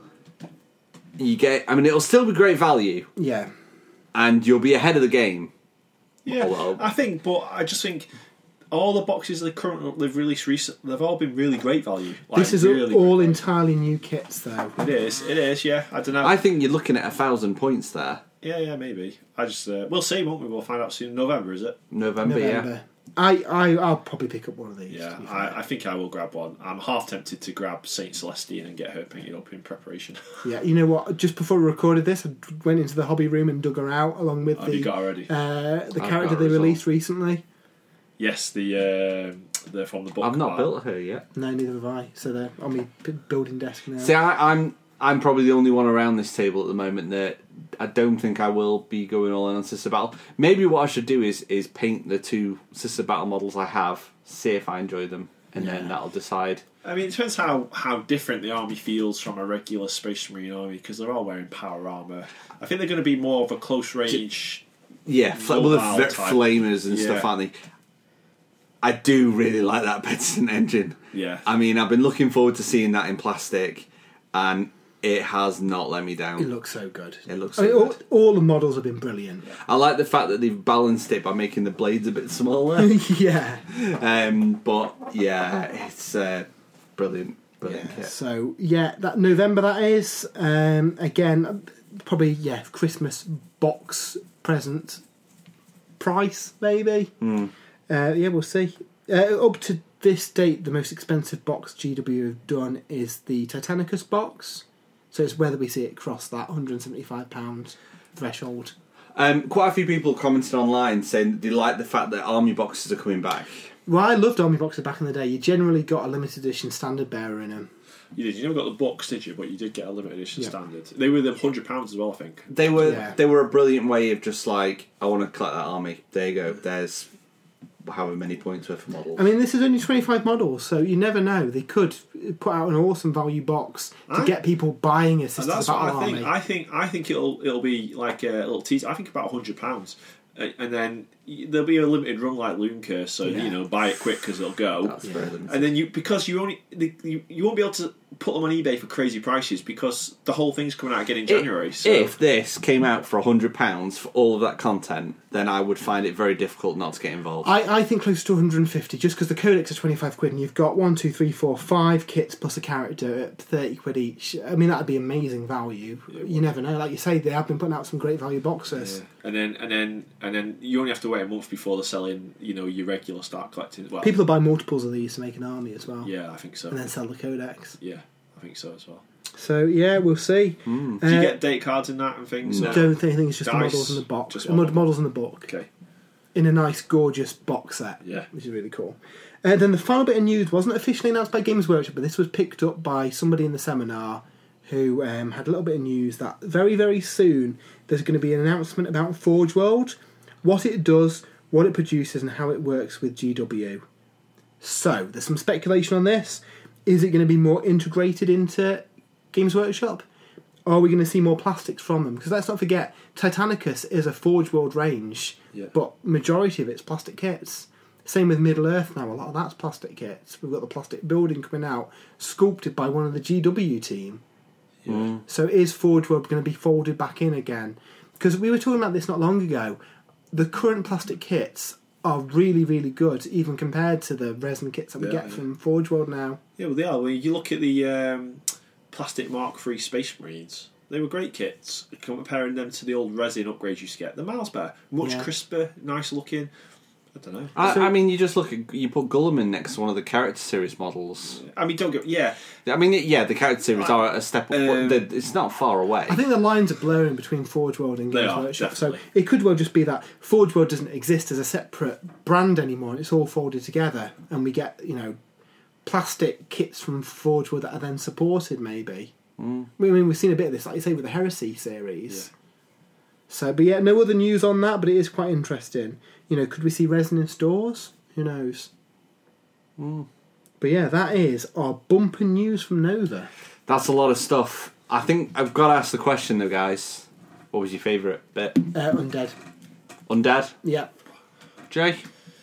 Speaker 1: It'll still be great value.
Speaker 2: Yeah.
Speaker 1: And you'll be ahead of the game.
Speaker 3: Yeah, I just think all the boxes they've released recently, they've all been really great value.
Speaker 2: This is really all entirely new kits, though.
Speaker 3: It is, yeah. I don't know.
Speaker 1: I think you're looking at 1,000 points there.
Speaker 3: Yeah, maybe. I just we'll see, won't we? We'll find out soon. November, is it?
Speaker 1: November. Yeah.
Speaker 2: I'll probably pick up one of these.
Speaker 3: Yeah, I think I will grab one. I'm half tempted to grab Saint Celestine and get her painted up in preparation.
Speaker 2: Yeah, you know what? Just before we recorded this, I went into the hobby room and dug her out along with
Speaker 3: you got already?
Speaker 2: The character they released recently.
Speaker 3: Yes, they're from the book.
Speaker 1: I've not built her yet.
Speaker 2: No, neither have I. So they're on my building desk now.
Speaker 1: See, I'm probably the only one around this table at the moment that I don't think I will be going all in on Sister Battle. Maybe what I should do is paint the 2 Sister Battle models I have, see if I enjoy them, and then that'll decide.
Speaker 3: I mean, it depends how different the army feels from a regular Space Marine army, because they're all wearing power armour. I think they're going to be more of a close range...
Speaker 1: Yeah, flamers and stuff, aren't they? I do really like that Peterson engine.
Speaker 3: Yeah.
Speaker 1: I mean, I've been looking forward to seeing that in plastic, and it has not let me down.
Speaker 2: It looks so good.
Speaker 1: Good.
Speaker 2: All the models have been brilliant.
Speaker 1: I like the fact that they've balanced it by making the blades a bit smaller.
Speaker 2: Yeah.
Speaker 1: But yeah, it's brilliant kit.
Speaker 2: So yeah, that November that is. Again, probably Christmas box present price maybe. We'll see. Up to this date, the most expensive box GW have done is the Titanicus box. So it's whether we see it cross that £175 threshold.
Speaker 1: Quite a few people commented online saying they like the fact that army boxes are coming back.
Speaker 2: Well, I loved army boxes back in the day. You generally got a limited edition standard bearer in them.
Speaker 3: You did. You never got the box, did you? But you did get a limited edition standard. They were the £100 as well, I think.
Speaker 1: They were a brilliant way of just like, I want to collect that army. There you go. There's however many points worth of models.
Speaker 2: I mean, this is only 25 models, so you never know. They could put out an awesome value box to get people buying a Sisters of Battle army.
Speaker 3: I think it'll be like a little teaser. I think about £100, and then there'll be a limited run like Loon Curse, so buy it quick because it'll go.
Speaker 1: That's very limited.
Speaker 3: And then you won't be able to put them on eBay for crazy prices because the whole thing's coming out again in January.
Speaker 1: If this came out for £100 for all of that content, then I would find it very difficult not to get involved.
Speaker 2: I think close to 150, just because the codex is 25 quid and you've got 1, 2, 3, 4, 5 kits plus a character at 30 quid each. I mean, that'd be amazing value. You never know. Like you say, they have been putting out some great value boxes.
Speaker 3: Yeah. And then you only have to wait a month before they're selling, your regular start collecting. Well,
Speaker 2: people buy multiples of these to make an army as well.
Speaker 3: Yeah, I think so.
Speaker 2: And then sell the codex.
Speaker 3: Yeah, I think so as well.
Speaker 2: So yeah, we'll see.
Speaker 3: Do you get date cards in that and things?
Speaker 2: No. Don't think it's just the models in the box.
Speaker 3: Just
Speaker 2: models in the book.
Speaker 3: Okay.
Speaker 2: In a nice, gorgeous box set.
Speaker 3: Yeah.
Speaker 2: Which is really cool. Then the final bit of news wasn't officially announced by Games Workshop, but this was picked up by somebody in the seminar who had a little bit of news that very, very soon there's going to be an announcement about Forge World, what it does, what it produces, and how it works with GW. So, there's some speculation on this. Is it going to be more integrated into Games Workshop? Or are we going to see more plastics from them? Because let's not forget, Titanicus is a Forge World range, but majority of it's plastic kits. Same with Middle Earth now, a lot of that's plastic kits. We've got the plastic building coming out, sculpted by one of the GW team. Yeah. So is Forge World going to be folded back in again? Because we were talking about this not long ago. The current plastic kits are really, really good, even compared to the resin kits that we get from Forge World now.
Speaker 3: Yeah, well, they are. When you look at the plastic Mark III Space Marines, they were great kits. Comparing them to the old resin upgrades you used to get, they're miles better. Much crisper, nice looking. I don't know.
Speaker 1: I mean, you just you put Gulliman next to one of the character series models.
Speaker 3: I mean, don't get... Yeah.
Speaker 1: I mean, the character series are a step up. It's not far away.
Speaker 2: I think the lines are blurring between Forge World and Games Workshop.
Speaker 3: Definitely.
Speaker 2: So it could well just be that Forge World doesn't exist as a separate brand anymore, and it's all folded together, and we get, plastic kits from Forge World that are then supported, maybe. I mean, we've seen a bit of this, like you say, with the Heresy series. Yeah. So, but yeah, no other news on that, but it is quite interesting. Could we see resin in stores? Who knows? But yeah, that is our bumper news from Nova.
Speaker 1: That's a lot of stuff. I think I've got to ask the question though, guys. What was your favourite bit?
Speaker 2: Undead.
Speaker 1: Undead?
Speaker 2: Yeah.
Speaker 1: Jay?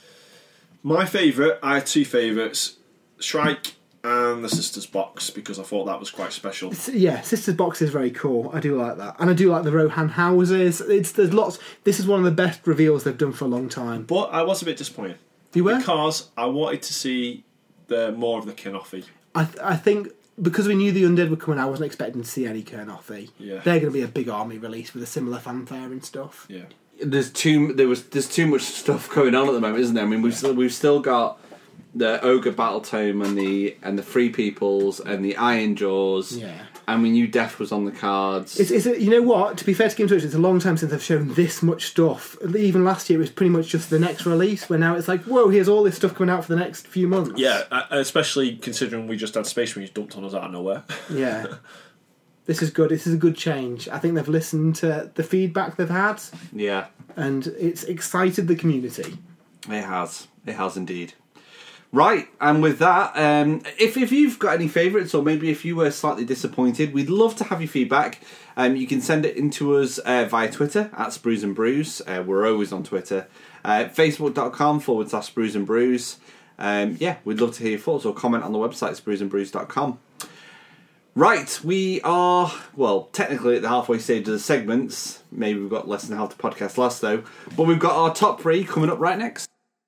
Speaker 3: My favourite, I had two favourites. Shrike and the Sisters box, because I thought that was quite special.
Speaker 2: Yeah, Sisters box is very cool. I do like that. And I do like the Rohan houses. There's lots. This is one of the best reveals they've done for a long time.
Speaker 3: But I was a bit disappointed.
Speaker 2: You were?
Speaker 3: Because I wanted to see more of the Kernothi.
Speaker 2: I think because we knew the Undead were coming, I wasn't expecting to see any Kernothi.
Speaker 3: Yeah.
Speaker 2: They're going to be a big army release with a similar fanfare and stuff.
Speaker 3: Yeah.
Speaker 1: There's too much stuff going on at the moment, isn't there? I mean, we've still got the Ogre Battle Tome and the Free Peoples and the Iron Jaws.
Speaker 2: Yeah.
Speaker 1: And we knew Death was on the cards.
Speaker 2: You know what? To be fair to Games Workshop, it's a long time since they've shown this much stuff. Even last year, it was pretty much just the next release, where now it's like, whoa, here's all this stuff coming out for the next few months.
Speaker 3: Yeah, especially considering we just had Space Marines dumped on us out of nowhere.
Speaker 2: Yeah. This is good. This is a good change. I think they've listened to the feedback they've had.
Speaker 1: Yeah.
Speaker 2: And it's excited the community.
Speaker 1: It has. It has indeed. Right, and with that, if you've got any favourites, or maybe if you were slightly disappointed, we'd love to have your feedback. You can send it in to us via Twitter, at Sprues and Brews. We're always on Twitter. Facebook.com/Sprues and Brews. We'd love to hear your thoughts, or comment on the website, spruesandbrews.com. Right, we are, technically at the halfway stage of the segments. Maybe we've got less than half the podcast last, though. But we've got our top three coming up right next.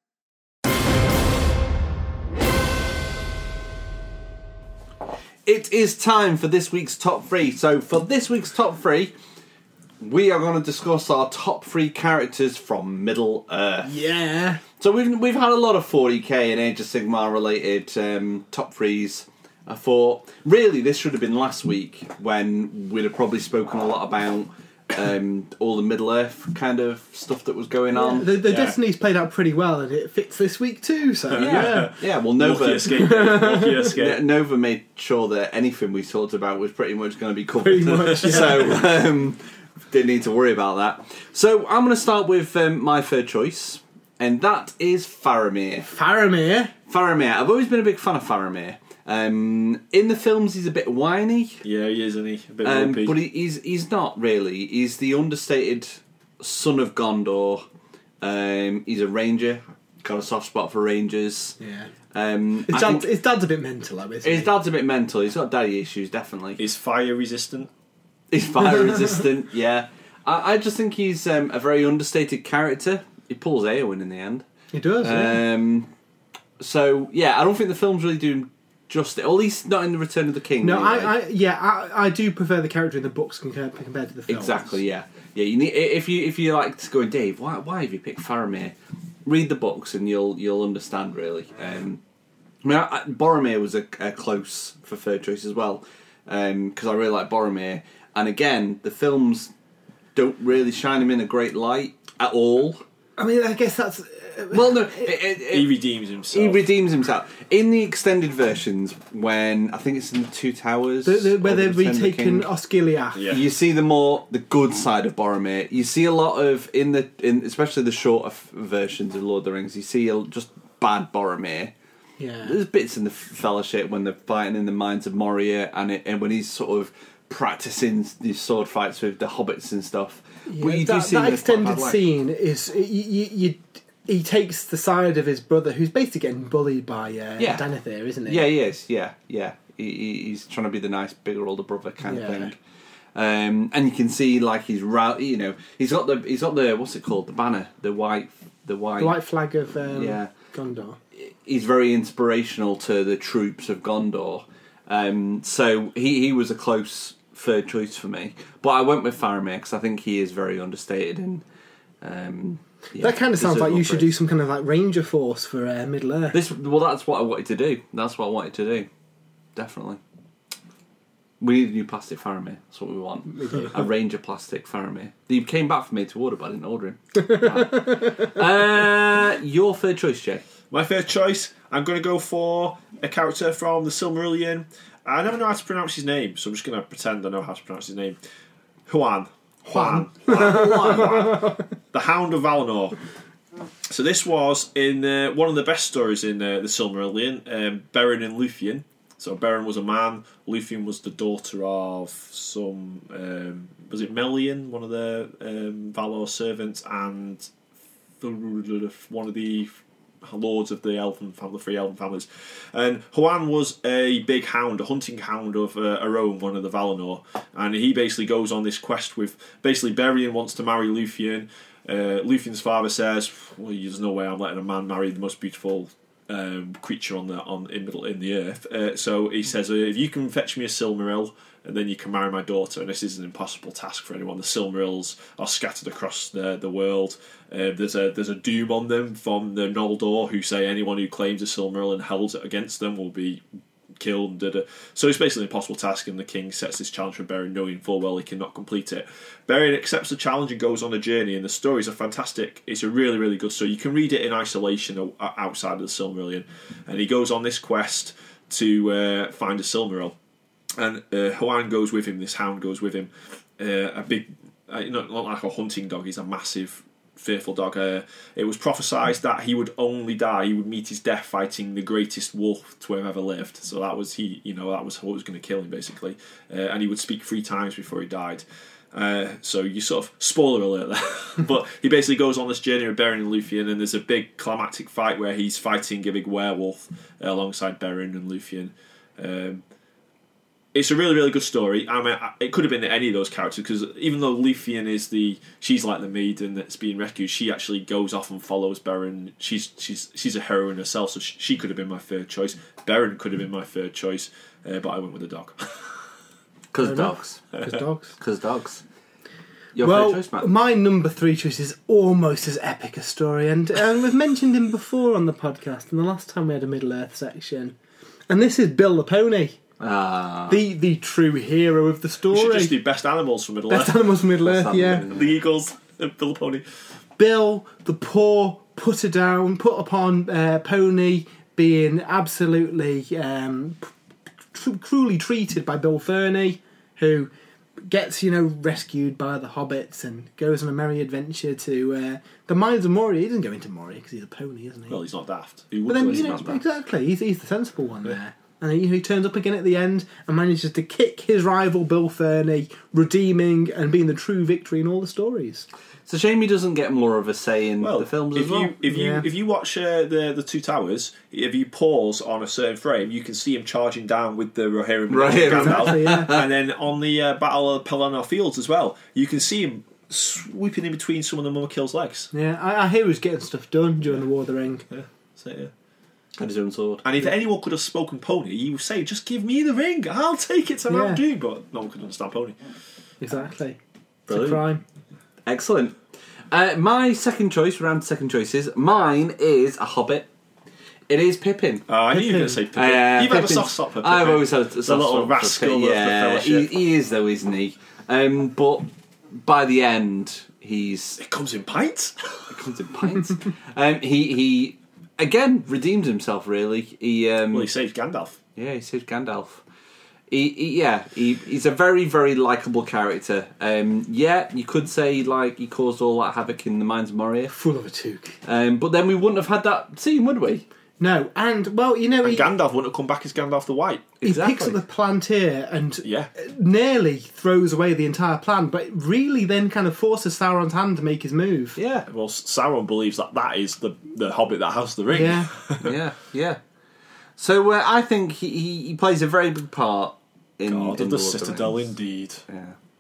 Speaker 1: It is time for this week's top three. So for this week's top three, we are going to discuss our top three characters from Middle Earth.
Speaker 2: Yeah.
Speaker 1: So we've had a lot of 40k and Age of Sigmar related top threes. I thought, really, this should have been last week when we'd have probably spoken a lot about all the Middle Earth kind of stuff that was going on.
Speaker 2: The Destiny's played out pretty well, and it fits this week too. So
Speaker 1: yeah. Well, Nova
Speaker 3: escape.
Speaker 1: Nova made sure that anything we talked about was pretty much going to be covered.
Speaker 2: Pretty much, yeah.
Speaker 1: So didn't need to worry about that. So I'm going to start with my third choice, and that is Faramir.
Speaker 2: Faramir.
Speaker 1: I've always been a big fan of Faramir. In the films, he's a bit whiny.
Speaker 3: Yeah, he is, isn't he? A bit grumpy.
Speaker 1: But he's not really. He's the understated son of Gondor. He's a ranger. Got a soft spot for rangers.
Speaker 2: Yeah. His dad's a bit mental, though, isn't he?
Speaker 1: His dad's a bit mental. He's got daddy issues, definitely.
Speaker 3: He's fire resistant.
Speaker 1: He's fire resistant, yeah. I just think he's a very understated character. He pulls Eowyn in the end.
Speaker 2: He does, yeah.
Speaker 1: So, yeah, I don't think the films really do him justice, or at least not in the Return of the King.
Speaker 2: No,
Speaker 1: anyway.
Speaker 2: I do prefer the character in the books compared to the films.
Speaker 1: Exactly, yeah. You need, if you like going, Dave, why have you picked Faramir? Read the books and you'll understand, really. Boromir was a close for third choice as well, because I really like Boromir. And again, the films don't really shine him in a great light at all.
Speaker 2: I mean, I guess that's...
Speaker 3: Well, no, he redeems himself.
Speaker 1: He redeems himself. In the extended versions, when, I think it's in the Two Towers...
Speaker 2: where they've retaken Osgiliath.
Speaker 1: Yeah. You see the good side of Boromir. You see a lot of, especially the shorter versions of Lord of the Rings, you see just bad Boromir.
Speaker 2: Yeah.
Speaker 1: There's bits in the Fellowship when they're fighting in the mines of Moria, and when he's sort of practicing these sword fights with the hobbits and stuff.
Speaker 2: Yeah, that extended scene is he takes the side of his brother, who's basically getting bullied by Denethor, isn't he?
Speaker 1: Yeah, he is. Yeah. He's trying to be the nice, bigger, older brother kind of thing. And you can see, like, he's got the what's it called, the banner, the white white.
Speaker 2: The white flag of
Speaker 1: Yeah.
Speaker 2: Gondor.
Speaker 1: He's very inspirational to the troops of Gondor. So he was a close third choice for me. But I went with Faramir because I think he is very understated and
Speaker 2: That kind of sounds like you should do
Speaker 1: praise.
Speaker 2: some kind of like Ranger Force for Middle Earth.
Speaker 1: That's what I wanted to do. That's what I wanted to do. Definitely. We need a new plastic Faramir. That's what we want.
Speaker 2: We do.
Speaker 1: A Ranger plastic Faramir. He came back for me to order, but I didn't order him. Your third choice, Jay.
Speaker 3: My third choice, I'm going to go for a character from the Silmarillion. I never know how to pronounce his name, so I'm just going to pretend I know how to pronounce his name. Juan. The Hound of Valinor. So this was in one of the best stories in the Silmarillion, Beren and Luthien. So Beren was a man, Luthien was the daughter of some, was it Melian, one of the Valar servants, and one of the lords of the elven family, the three elven families. And Juan was a big hound, a hunting hound of Aroan, one of the Valinor, and he basically goes on this quest with, basically Beren wants to marry Luthien. Luthien's father says, well, there's no way I'm letting a man marry the most beautiful creature in the earth. So he says, if you can fetch me a Silmaril, and then you can marry my daughter. And this is an impossible task for anyone. The Silmarils are scattered across the world. There's a doom on them from the Noldor, who say anyone who claims a Silmaril and holds it against them will be killed. So it's basically an impossible task, and the king sets this challenge for Beren, knowing full well he cannot complete it. Beren accepts the challenge and goes on a journey, and the stories are fantastic. It's a really, really good story. You can read it in isolation outside of the Silmarillion, and he goes on this quest to find a Silmaril. And Juan goes with him, this hound goes with him, a big, not like a hunting dog, he's a massive, fearful dog. It was prophesied that he would only die, he would meet his death fighting the greatest wolf to have ever lived. So that was that was what was going to kill him, basically. And he would speak 3 times before he died. So you sort of, spoiler alert there, but he basically goes on this journey with Beren and Luthien, and there's a big climactic fight where he's fighting a big werewolf alongside Beren and Luthien. It's a really, really good story. I mean, it could have been any of those characters, because even though Luthien she's like the maiden that's being rescued, she actually goes off and follows Beren. She's a heroine herself, so she could have been my third choice. Beren could have been my third choice, but I went with the dog.
Speaker 1: Because dogs.
Speaker 2: Because dogs.
Speaker 1: Your third choice, Matt?
Speaker 2: My number 3 choice is almost as epic a story, and we've mentioned him before on the podcast, and the last time we had a Middle-earth section. And this is Bill the Pony. The true hero of the story.
Speaker 3: We should just do best animals from Middle-earth.
Speaker 2: Best animals from Middle-earth, yeah.
Speaker 3: The eagles, Bill the Pony.
Speaker 2: Bill, the poor, put upon pony, being absolutely cruelly treated by Bill Ferny, who gets, rescued by the hobbits and goes on a merry adventure to the mines of Moria. He doesn't go into Moria because he's a pony, isn't he?
Speaker 3: Well, he's not daft.
Speaker 2: But then, exactly, he's the sensible one there. And he turns up again at the end and manages to kick his rival Bill Ferny, redeeming and being the true victory in all the stories.
Speaker 1: It's a shame he doesn't get more of a say in the films as well.
Speaker 3: If you watch the Two Towers, if you pause on a certain frame, you can see him charging down with the Rohirrim Gandalf.
Speaker 2: Exactly, yeah.
Speaker 3: And then on the Battle of Pelennor Fields as well, you can see him swooping in between some of the Mumakil's legs.
Speaker 2: Yeah, I hear he was getting stuff done during the War of the Ring.
Speaker 3: Yeah, so, yeah.
Speaker 1: Had his own sword.
Speaker 3: And if anyone could have spoken pony, he would say, just give me the ring, I'll take it to Mount Doom. But no one could understand pony.
Speaker 2: Exactly.
Speaker 1: Brilliant.
Speaker 2: It's a crime.
Speaker 1: Excellent. My second choice, round to second choices, mine is a Hobbit. It is Pippin.
Speaker 3: Oh, I knew you were going to say Pippin. You've had a soft spot for Pippin.
Speaker 1: I've always had a soft spot
Speaker 3: little
Speaker 1: for
Speaker 3: rascal
Speaker 1: Pippin.
Speaker 3: of the
Speaker 1: Yeah,
Speaker 3: Fellowship.
Speaker 1: he is though, isn't he? But by the end,
Speaker 3: It comes in pints.
Speaker 1: It comes in pints. He again redeemed himself. Really, he
Speaker 3: saved Gandalf.
Speaker 1: Yeah, he saved Gandalf. He's a very, very likeable character. You could say like he caused all that havoc in the Mines of Moria.
Speaker 2: Full of a toque.
Speaker 1: But then we wouldn't have had that scene, would we?
Speaker 2: No, and
Speaker 3: Gandalf wouldn't have come back as Gandalf the White.
Speaker 2: He picks up the Palantir and
Speaker 3: Yeah.
Speaker 2: nearly throws away the entire plan, but really then kind of forces Sauron's hand to make his move.
Speaker 1: Yeah,
Speaker 3: Well, Sauron believes that is the Hobbit that has the ring.
Speaker 2: Yeah.
Speaker 1: yeah. So I think he plays a very big part in
Speaker 3: God
Speaker 1: in
Speaker 3: of the
Speaker 1: Lord of
Speaker 3: Citadel,
Speaker 1: Rings.
Speaker 3: indeed.
Speaker 1: Yeah.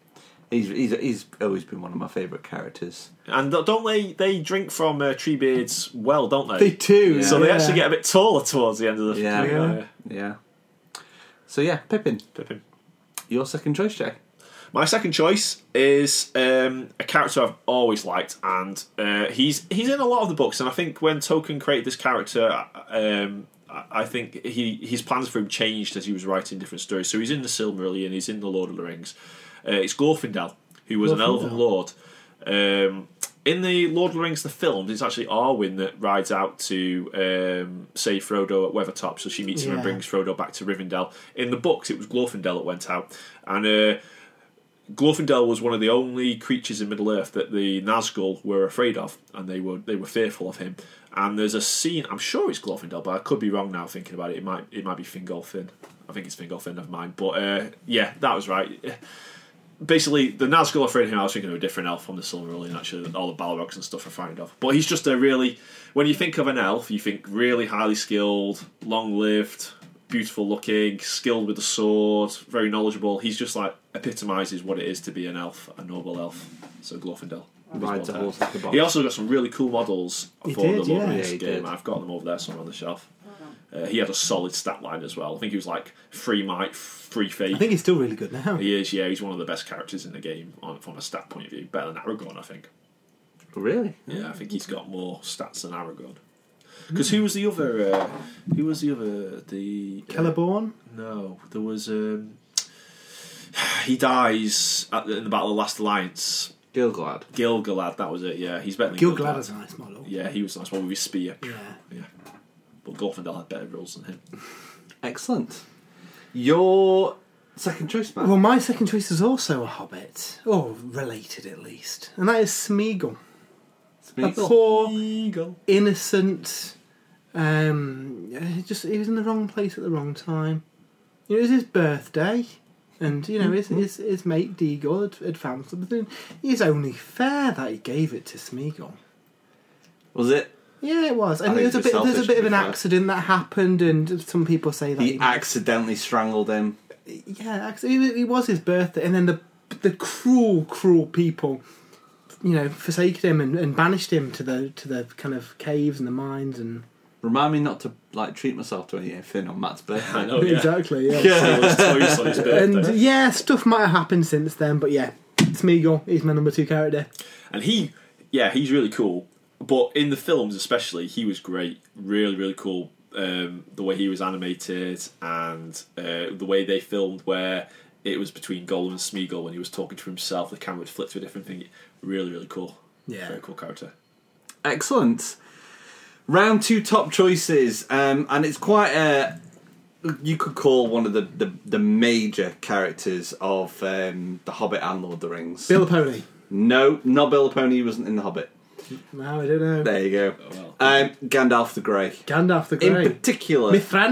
Speaker 1: He's always been one of my favourite characters.
Speaker 3: And don't they drink from Treebeard's well, don't they?
Speaker 2: They do.
Speaker 3: So they actually get a bit taller towards the end of the
Speaker 1: Yeah. So yeah, Pippin. Your second choice, Jay?
Speaker 3: My second choice is a character I've always liked, and he's in a lot of the books. And I think when Tolkien created this character, I think his plans for him changed as he was writing different stories. So he's in the Silmarillion, he's in the Lord of the Rings. It's Glorfindel, who was an elven lord. In the Lord of the Rings, the films, it's actually Arwen that rides out to save Frodo at Weathertop. So she meets him and brings Frodo back to Rivendell. In the books, it was Glorfindel that went out. And Glorfindel was one of the only creatures in Middle-earth that the Nazgul were afraid of, and they were fearful of him. And there's a scene, I'm sure it's Glorfindel, but I could be wrong now thinking about it. It might be Fingolfin. I think it's Fingolfin, never mind. But yeah, that was right. Basically, the Nazgul are afraid of him. I was thinking of a different elf from the Silmarillion, actually. All the Balrogs and stuff are frightened of. But he's just a really... When you think of an elf, you think really highly skilled, long-lived, beautiful looking, skilled with the sword, very knowledgeable. He's just like epitomises what it is to be an elf, a noble elf. So Glorfindel.
Speaker 1: Rides a horse like a boss.
Speaker 3: He also got some really cool models for the Lord of the Rings
Speaker 1: he
Speaker 3: game.
Speaker 1: did.
Speaker 3: I've got them over there somewhere on the shelf. He had a solid stat line as well. I think he was like 3 might, 3 fate.
Speaker 2: I think he's still really good now.
Speaker 3: He is, yeah. He's one of the best characters in the game from a stat point of view. Better than Aragorn, I think.
Speaker 1: Really?
Speaker 3: Yeah, I think he's got more stats than Aragorn. Because who was the other?
Speaker 2: Celeborn?
Speaker 3: No, there was. He dies in the Battle of the Last Alliance.
Speaker 1: Gilgalad.
Speaker 3: Gilgalad, that was it. Yeah, he's better than
Speaker 2: Gilgalad is a nice model.
Speaker 3: Yeah, he was a nice one with his spear.
Speaker 2: Yeah.
Speaker 3: But Glorfindel had better rules than him.
Speaker 1: Excellent. Your second choice, man.
Speaker 2: Well, my second choice is also a Hobbit, or related at least, and that is Smeagol. A poor, innocent, just he was in the wrong place at the wrong time. It was his birthday, and his mate Deagle had found something. It's only fair that he gave it to Smeagol.
Speaker 1: Was it?
Speaker 2: Yeah, it was. And there's a bit of an accident that happened, and some people say that
Speaker 1: he accidentally strangled him.
Speaker 2: Yeah, it was his birthday, and then the cruel people, forsaken him and banished him to the kind of caves and the mines. And
Speaker 1: remind me not to treat myself to anything on Matt's birthday.
Speaker 3: I know, yeah.
Speaker 2: Exactly. Yeah.
Speaker 3: On his birthday.
Speaker 2: And yeah, stuff might have happened since then, but yeah, Smeagol, he's my number 2 character,
Speaker 3: and he's really cool. But in the films, especially, he was great. Really, really cool. The way he was animated and the way they filmed, where it was between Gollum and Smeagol when he was talking to himself. The camera would flip to a different thing. Really, really cool.
Speaker 2: Yeah,
Speaker 3: very cool character.
Speaker 1: Excellent. Round 2 top choices, and it's quite you could call one of the major characters of The Hobbit and Lord of the Rings.
Speaker 2: Bill Pony.
Speaker 1: No, not Bill Pony. He wasn't in The Hobbit.
Speaker 2: No, I don't know.
Speaker 1: There you go.
Speaker 3: Oh, well.
Speaker 1: Gandalf the Grey.
Speaker 2: Gandalf the Grey.
Speaker 1: In particular,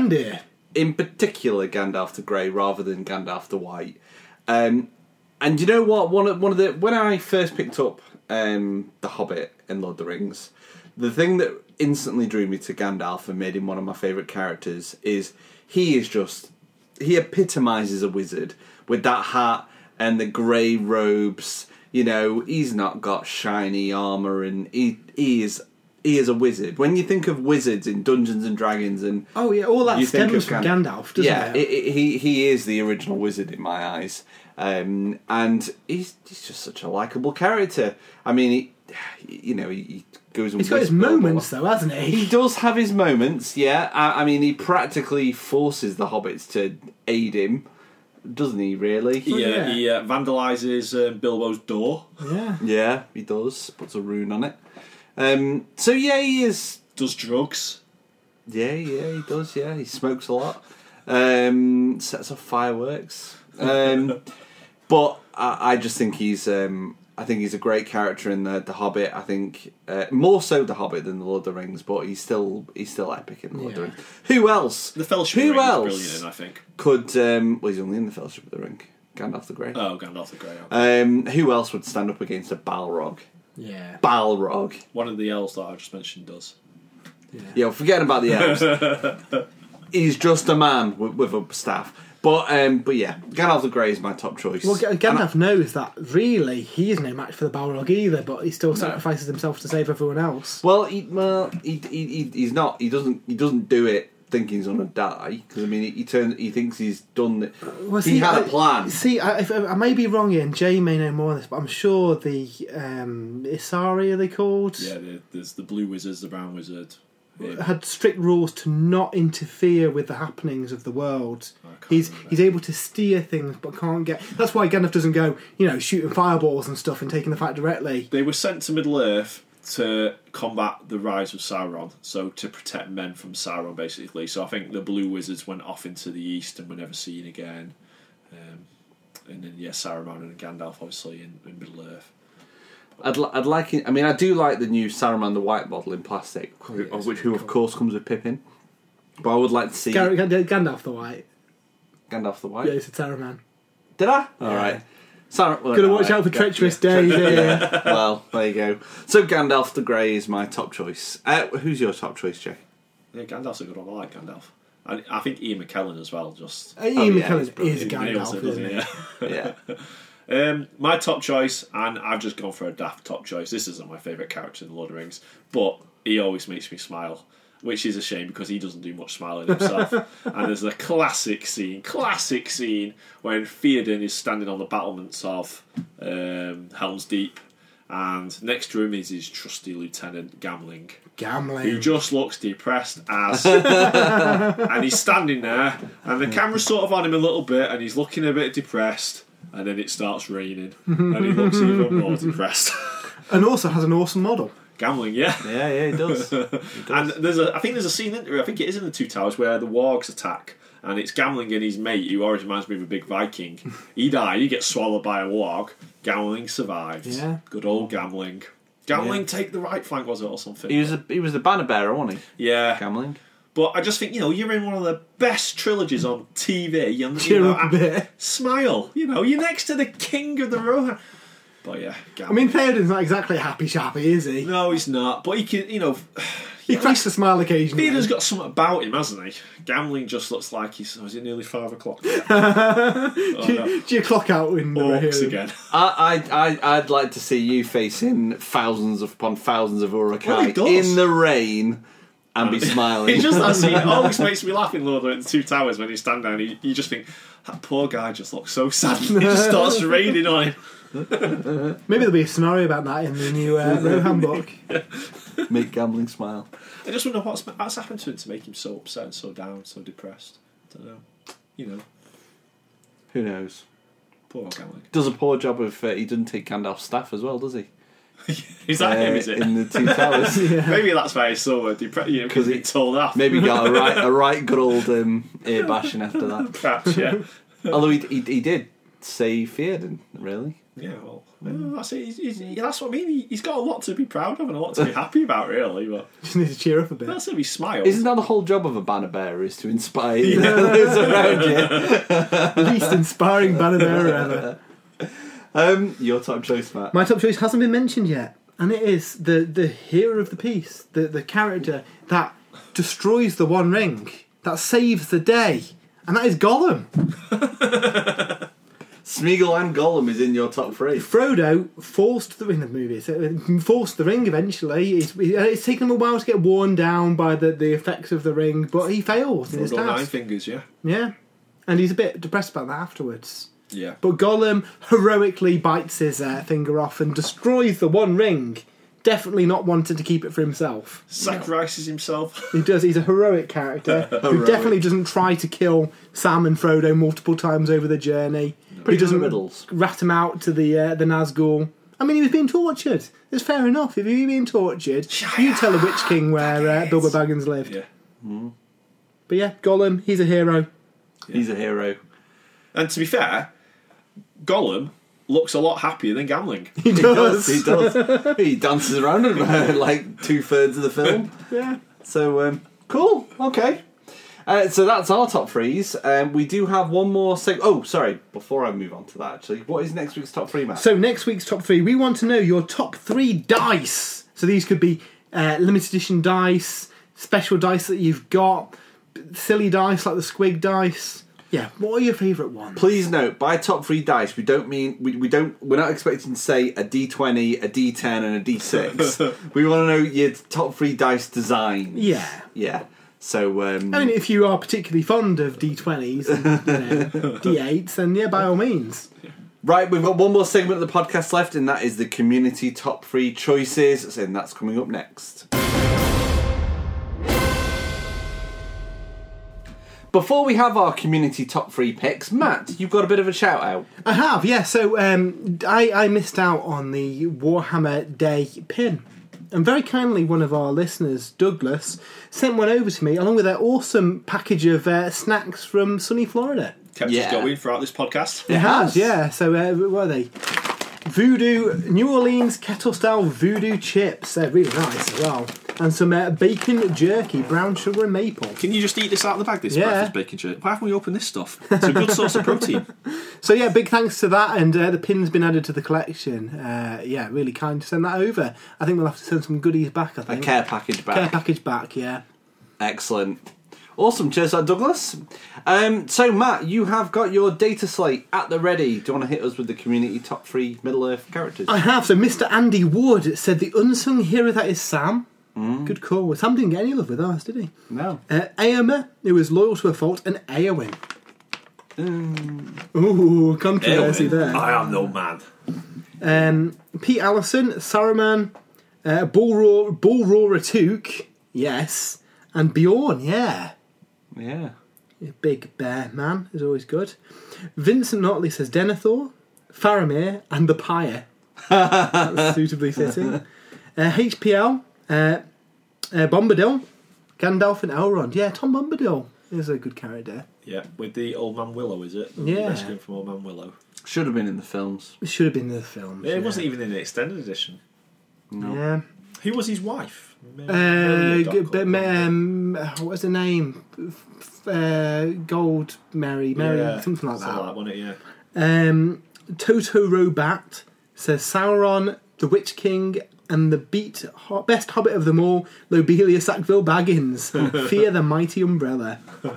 Speaker 1: Gandalf the Grey rather than Gandalf the White. And you know what? When I first picked up The Hobbit and Lord of the Rings, the thing that instantly drew me to Gandalf and made him one of my favourite characters is he epitomises a wizard with that hat and the grey robes. He's not got shiny armour, and he is a wizard. When you think of wizards in Dungeons and Dragons, and
Speaker 2: all that stems from Gandalf, doesn't it?
Speaker 1: He is the original wizard in my eyes, and he's just such a likeable character. I mean, he goes and
Speaker 2: he's got his moments, though, hasn't he?
Speaker 1: He does have his moments. Yeah, I mean, he practically forces the hobbits to aid him. Doesn't he, really?
Speaker 3: He vandalises Bilbo's door.
Speaker 1: Yeah, he does. Puts a rune on it. So, yeah, he is...
Speaker 3: Does drugs.
Speaker 1: Yeah, he does, yeah. He smokes a lot. Sets off fireworks. But I just think he's... I think he's a great character in the Hobbit. I think more so the Hobbit than the Lord of the Rings, but he's still epic in the Lord of the Rings. Who else?
Speaker 3: The Fellowship of the Ring is brilliant in, I think.
Speaker 1: Could he's only in the Fellowship of the Ring. Gandalf the Grey.
Speaker 3: Oh, Gandalf the Grey. Okay.
Speaker 1: Who else would stand up against a Balrog?
Speaker 2: Yeah,
Speaker 1: Balrog.
Speaker 3: One of the elves that I just mentioned does.
Speaker 1: Yeah, forgetting about the elves. He's just a man with a staff. But yeah, Gandalf the Grey is my top choice.
Speaker 2: Well, Gandalf knows that really he is no match for the Balrog either, but he still sacrifices himself to save everyone else.
Speaker 1: Well, he's not. He doesn't do it thinking he's going to die, because I mean, he thinks he's done it.
Speaker 2: Well,
Speaker 1: he had a plan.
Speaker 2: I may be wrong here, and Jay may know more on this, but I'm sure the Isari, are they called?
Speaker 3: Yeah, there's the blue wizards, the brown wizard. Yeah.
Speaker 2: Had strict rules to not interfere with the happenings of the world. He's able to steer things, but can't get. That's why Gandalf doesn't go, shooting fireballs and stuff and taking the fight directly.
Speaker 3: They were sent to Middle Earth to combat the rise of Sauron, so to protect men from Sauron, basically. So I think the blue wizards went off into the east and were never seen again. And then Saruman and Gandalf, obviously, in Middle Earth.
Speaker 1: I'd like it. I mean, I do like the new Saruman the White bottle in plastic, who of course comes with Pippin. But I would like to see
Speaker 2: Gandalf the White.
Speaker 1: Gandalf the White.
Speaker 2: Yeah, it's a Saruman.
Speaker 1: Did I? All right.
Speaker 2: Gotta watch out for treacherous days. Yeah.
Speaker 1: Well, there you go. So Gandalf the Grey is my top choice. Who's your top choice, Jay?
Speaker 3: Yeah, Gandalf's a good one. I like Gandalf. I think Ian McKellen as well.
Speaker 2: Ian McKellen is Gandalf, isn't he?
Speaker 1: Yeah.
Speaker 3: My top choice, and I've just gone for a daft top choice. This isn't my favourite character in The Lord of the Rings, but he always makes me smile, which is a shame because he doesn't do much smiling himself. And there's a classic scene when Theoden is standing on the battlements of Helm's Deep, and next to him is his trusty lieutenant Gamling, who just looks depressed as, and he's standing there, and the camera's sort of on him a little bit, and he's looking a bit depressed. And then it starts raining, and he looks even more depressed.
Speaker 2: And also has an awesome model.
Speaker 3: Gamling, yeah.
Speaker 1: Yeah, he does.
Speaker 3: And I think there's a scene, I think it is in the Two Towers, where the wargs attack, and it's Gamling and his mate, who always reminds me of a big Viking. He gets swallowed by a warg. Gamling survives.
Speaker 2: Yeah.
Speaker 3: Good old Gamling. Gamling, take the right flank, was it, or something?
Speaker 1: He was the banner bearer, wasn't he?
Speaker 3: Yeah.
Speaker 1: Gamling.
Speaker 3: But I just think, you're in one of the best trilogies on TV. And,
Speaker 2: cheer up a bit.
Speaker 3: Smile. You're next to the king of the Rohan. But yeah, Gamling.
Speaker 2: I mean, Theoden's not exactly happy-chappy, is he?
Speaker 3: No, he's not. But he can,
Speaker 2: he cracks a smile occasionally.
Speaker 3: Theoden's got something about him, hasn't he? Gamling just looks like he's... is it nearly 5 o'clock?
Speaker 2: Do you clock out in
Speaker 3: Orcs again.
Speaker 1: I'd like to see you facing thousands upon thousands of Uruk-hai
Speaker 3: Well,
Speaker 1: in the rain and be smiling.
Speaker 3: It's just that scene. It always makes me laugh in Lord of the Two Towers when you stand down. You just think, that poor guy just looks so sad. It just starts raining on him.
Speaker 2: Maybe there'll be a scenario about that in the new Rohan book.
Speaker 1: Make Gamling smile.
Speaker 3: I just wonder what's happened to him to make him so upset and so down, so depressed. I don't know.
Speaker 1: Who knows?
Speaker 3: Poor old Gamling.
Speaker 1: Does a poor job of... he doesn't take Gandalf's staff as well, does he?
Speaker 3: Is that him, is it?
Speaker 1: In the Two Towers.
Speaker 2: Yeah.
Speaker 3: Maybe that's why he's so depressed, because he's told off.
Speaker 1: Maybe got a right good old ear bashing after that.
Speaker 3: Perhaps, yeah.
Speaker 1: Although he did save Theoden, really.
Speaker 3: Yeah, well, that's it. That's what I mean. He's got a lot to be proud of and a lot to be happy about, really. But
Speaker 2: just need to cheer up a bit.
Speaker 3: That's if he smiles.
Speaker 1: Isn't that the whole job of a banner bearer, is to inspire those around you?
Speaker 2: Least inspiring banner bearer ever.
Speaker 1: Your top choice, Matt.
Speaker 2: My top choice hasn't been mentioned yet, and it is the hero of the piece, the character that destroys the One Ring, that saves the day, and that is Gollum.
Speaker 1: Smeagol and Gollum is in your top 3.
Speaker 2: Frodo forced the ring in the movie. Forced the ring eventually. It's taken him a while to get worn down by the effects of the ring, but he fails in his task.
Speaker 3: 9 fingers, yeah.
Speaker 2: Yeah, and he's a bit depressed about that afterwards.
Speaker 3: Yeah.
Speaker 2: But Gollum heroically bites his finger off and destroys the One Ring, definitely not wanting to keep it for himself.
Speaker 3: Sacrifices himself.
Speaker 2: He does. He's a heroic character who definitely doesn't try to kill Sam and Frodo multiple times over the journey. He doesn't rat him out to the Nazgul. I mean, he was being tortured. It's fair enough. If you're being tortured, you tell the Witch King where Bilbo Baggins lived.
Speaker 3: Yeah.
Speaker 1: Mm.
Speaker 2: But yeah, Gollum, he's a hero.
Speaker 1: Yeah. He's a hero.
Speaker 3: And to be fair, Gollum looks a lot happier than Gamling.
Speaker 2: He does.
Speaker 1: He does. He dances around about like 2/3 of the film.
Speaker 2: Yeah.
Speaker 1: So, cool. Okay. So that's our top 3s. We do have one more sorry, before I move on to that, actually, what is next week's top 3, Matt?
Speaker 2: So next week's top 3, we want to know your top 3 dice. So these could be limited edition dice, special dice that you've got, silly dice like the Squig dice. Yeah, what are your favourite ones?
Speaker 1: Please note, by top 3 dice, we don't mean we're not expecting to say a D20, a D10, and a D6. We want to know your top 3 dice designs.
Speaker 2: Yeah.
Speaker 1: So,
Speaker 2: I mean, if you are particularly fond of D20s and D8s, then yeah, by all means.
Speaker 1: right, we've got one more segment of the podcast left, and that is the community top 3 choices, and that's coming up next. Before we have our community top 3 picks, Matt, you've got a bit of a shout out.
Speaker 2: I have, yeah. So I missed out on the Warhammer Day pin. And very kindly, one of our listeners, Douglas, sent one over to me, along with an awesome package of snacks from sunny Florida.
Speaker 3: Kept us going throughout this podcast.
Speaker 2: It has, yeah. So what are they? Voodoo, New Orleans kettle-style voodoo chips. They're really nice as well. And some bacon jerky, brown sugar and maple.
Speaker 3: Can you just eat this out of the bag, this breakfast bacon jerky? Why haven't we opened this stuff? It's a good source of protein.
Speaker 2: So yeah, big thanks to that, and the pin's been added to the collection. Yeah, really kind to send that over. I think we'll have to send some goodies back, I think.
Speaker 1: A care package back.
Speaker 2: Care package back, yeah.
Speaker 1: Excellent. Awesome. Cheers, Douglas. So, Matt, you have got your data slate at the ready. Do you want to hit us with the community top 3 Middle-earth characters?
Speaker 2: I have. So, Mr. Andy Wood said the unsung hero that is Sam. Good call. Sam didn't get any love with ours, did he?
Speaker 1: No.
Speaker 2: Aomer, who was loyal to a fault, and Eowyn. Ooh, controversy there.
Speaker 3: I am no man.
Speaker 2: Pete Allison, Saruman, Bullroarer Took, yes, and Bjorn, yeah.
Speaker 1: Yeah.
Speaker 2: Big bear man is always good. Vincent Notley says Denethor, Faramir, and the Pyre. That's suitably fitting. HPL, Bombadil, Gandalf, and Elrond. Yeah, Tom Bombadil is a good character.
Speaker 3: Yeah, with the Old Man Willow, is it?
Speaker 2: Yeah.
Speaker 3: Rescuing from Old Man Willow.
Speaker 1: Should have been in the films.
Speaker 2: It should have been in the films.
Speaker 3: It wasn't even in the extended edition.
Speaker 1: No.
Speaker 2: Yeah.
Speaker 3: Who was his wife?
Speaker 2: What's the name? Gold Mary, something like that.
Speaker 3: Wasn't it? Yeah.
Speaker 2: Toto Robat says Sauron, the Witch King, and the best hobbit of them all, Lobelia Sackville Baggins. Fear the mighty umbrella.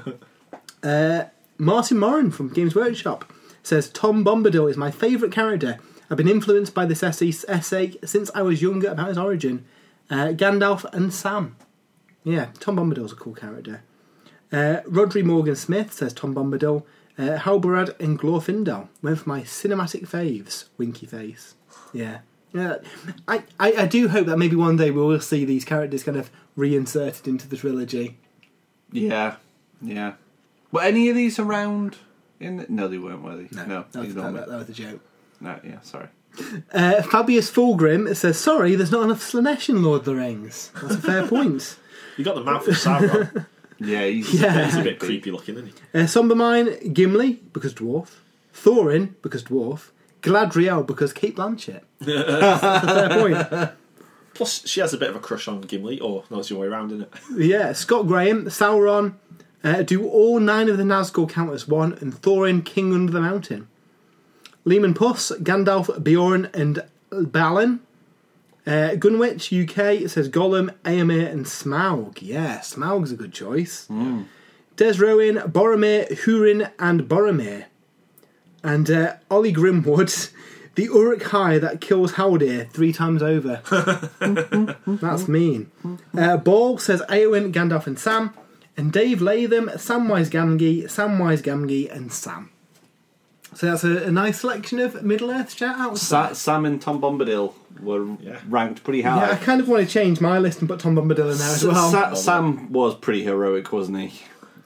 Speaker 2: Martin Moran from Games Workshop says Tom Bombadil is my favourite character. I've been influenced by this essay since I was younger about his origin. Gandalf and Sam. Yeah, Tom Bombadil's a cool character. Rodri Morgan Smith says Tom Bombadil. Halbarad and Glorfindel went for my cinematic faves. Winky face. Yeah. I do hope that maybe one day we will see these characters kind of reinserted into the trilogy.
Speaker 1: Yeah. Were any of these around? No, they weren't, were they?
Speaker 2: No, that was a joke.
Speaker 1: No, yeah, sorry.
Speaker 2: Fabius Fulgrim says, sorry, there's not enough Slanesh in Lord of the Rings. That's a fair point.
Speaker 3: You got the mouth of Sauron.
Speaker 1: Yeah,
Speaker 3: he's a bit creepy looking, isn't he?
Speaker 2: Sombermine, Gimli, because dwarf. Thorin, because dwarf. Gladriel, because Kate Blanchett. That's a fair point.
Speaker 3: Plus, she has a bit of a crush on Gimli, or no, it's the way around, isn't it?
Speaker 2: Yeah, Scott Graham, Sauron. Do all 9 of the Nazgul count as one, and Thorin, King Under the Mountain. Lehman Puss, Gandalf, Bjorn, and Balin. Gunwich, UK, says Gollum, Éomer, and Smaug. Yeah, Smaug's a good choice. Des Rowan, Boromir, Húrin, and Boromir. And Ollie Grimwood, the Uruk-hai that kills Haldir 3 times over. That's mean. Ball says Éowyn, Gandalf, and Sam. And Dave Latham, Samwise Gamgee, and Sam. So that's a nice selection of Middle-earth shout-outs.
Speaker 1: Sam and Tom Bombadil were ranked pretty high.
Speaker 2: Yeah, I kind of want to change my list and put Tom Bombadil in there as well.
Speaker 1: Sam was pretty heroic, wasn't he?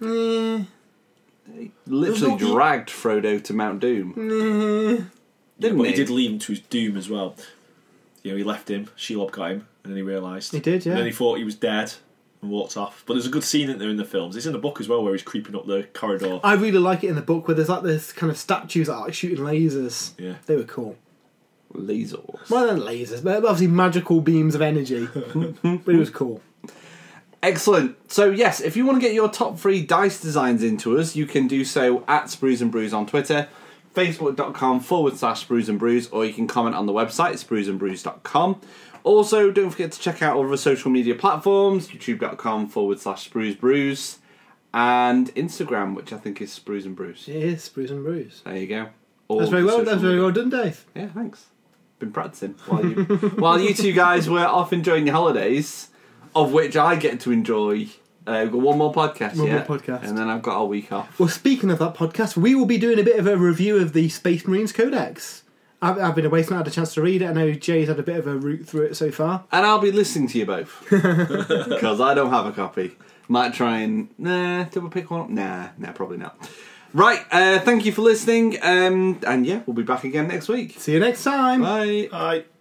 Speaker 1: He literally dragged Frodo to Mount Doom.
Speaker 3: But he did leave him to his doom as well. You know, he left him, Shelob got him, and then he realised.
Speaker 2: He did, yeah.
Speaker 3: And then he thought he was dead and walked off. But there's a good scene in there in the films. It's in the book as well, where he's creeping up the corridor.
Speaker 2: I really like it in the book, where there's like this kind of statues that are like shooting lasers.
Speaker 3: Yeah.
Speaker 2: They were cool.
Speaker 1: Lasers.
Speaker 2: Well, they're lasers, but obviously magical beams of energy. But it was cool.
Speaker 1: Excellent. So yes, if you want to get your top 3 dice designs into us, you can do so at Sprues and Brews on Twitter, facebook.com/Sprues and Brews, or you can comment on the website, spruesandbrews.com. Also, don't forget to check out all of our social media platforms, youtube.com/Sprues Brews. and Instagram, which I think is Sprues and Brews.
Speaker 2: It is Sprues and Brews.
Speaker 1: There you go.
Speaker 2: That's very well. That's very well done, Dave.
Speaker 1: Yeah, thanks. Been practicing while you two guys were off enjoying your holidays, of which I get to enjoy. Got one more podcast,
Speaker 2: One more podcast.
Speaker 1: And then I've got a week off.
Speaker 2: Well, speaking of that podcast, we will be doing a bit of a review of the Space Marines Codex. I've been away, so I not had a chance to read it. I know Jay's had a bit of a route through it so far.
Speaker 1: And I'll be listening to you both. Because I don't have a copy. Might try and... did we pick one up? Nah, probably not. Right, thank you for listening. And yeah, we'll be back again next week.
Speaker 2: See you next time.
Speaker 1: Bye.
Speaker 3: Bye.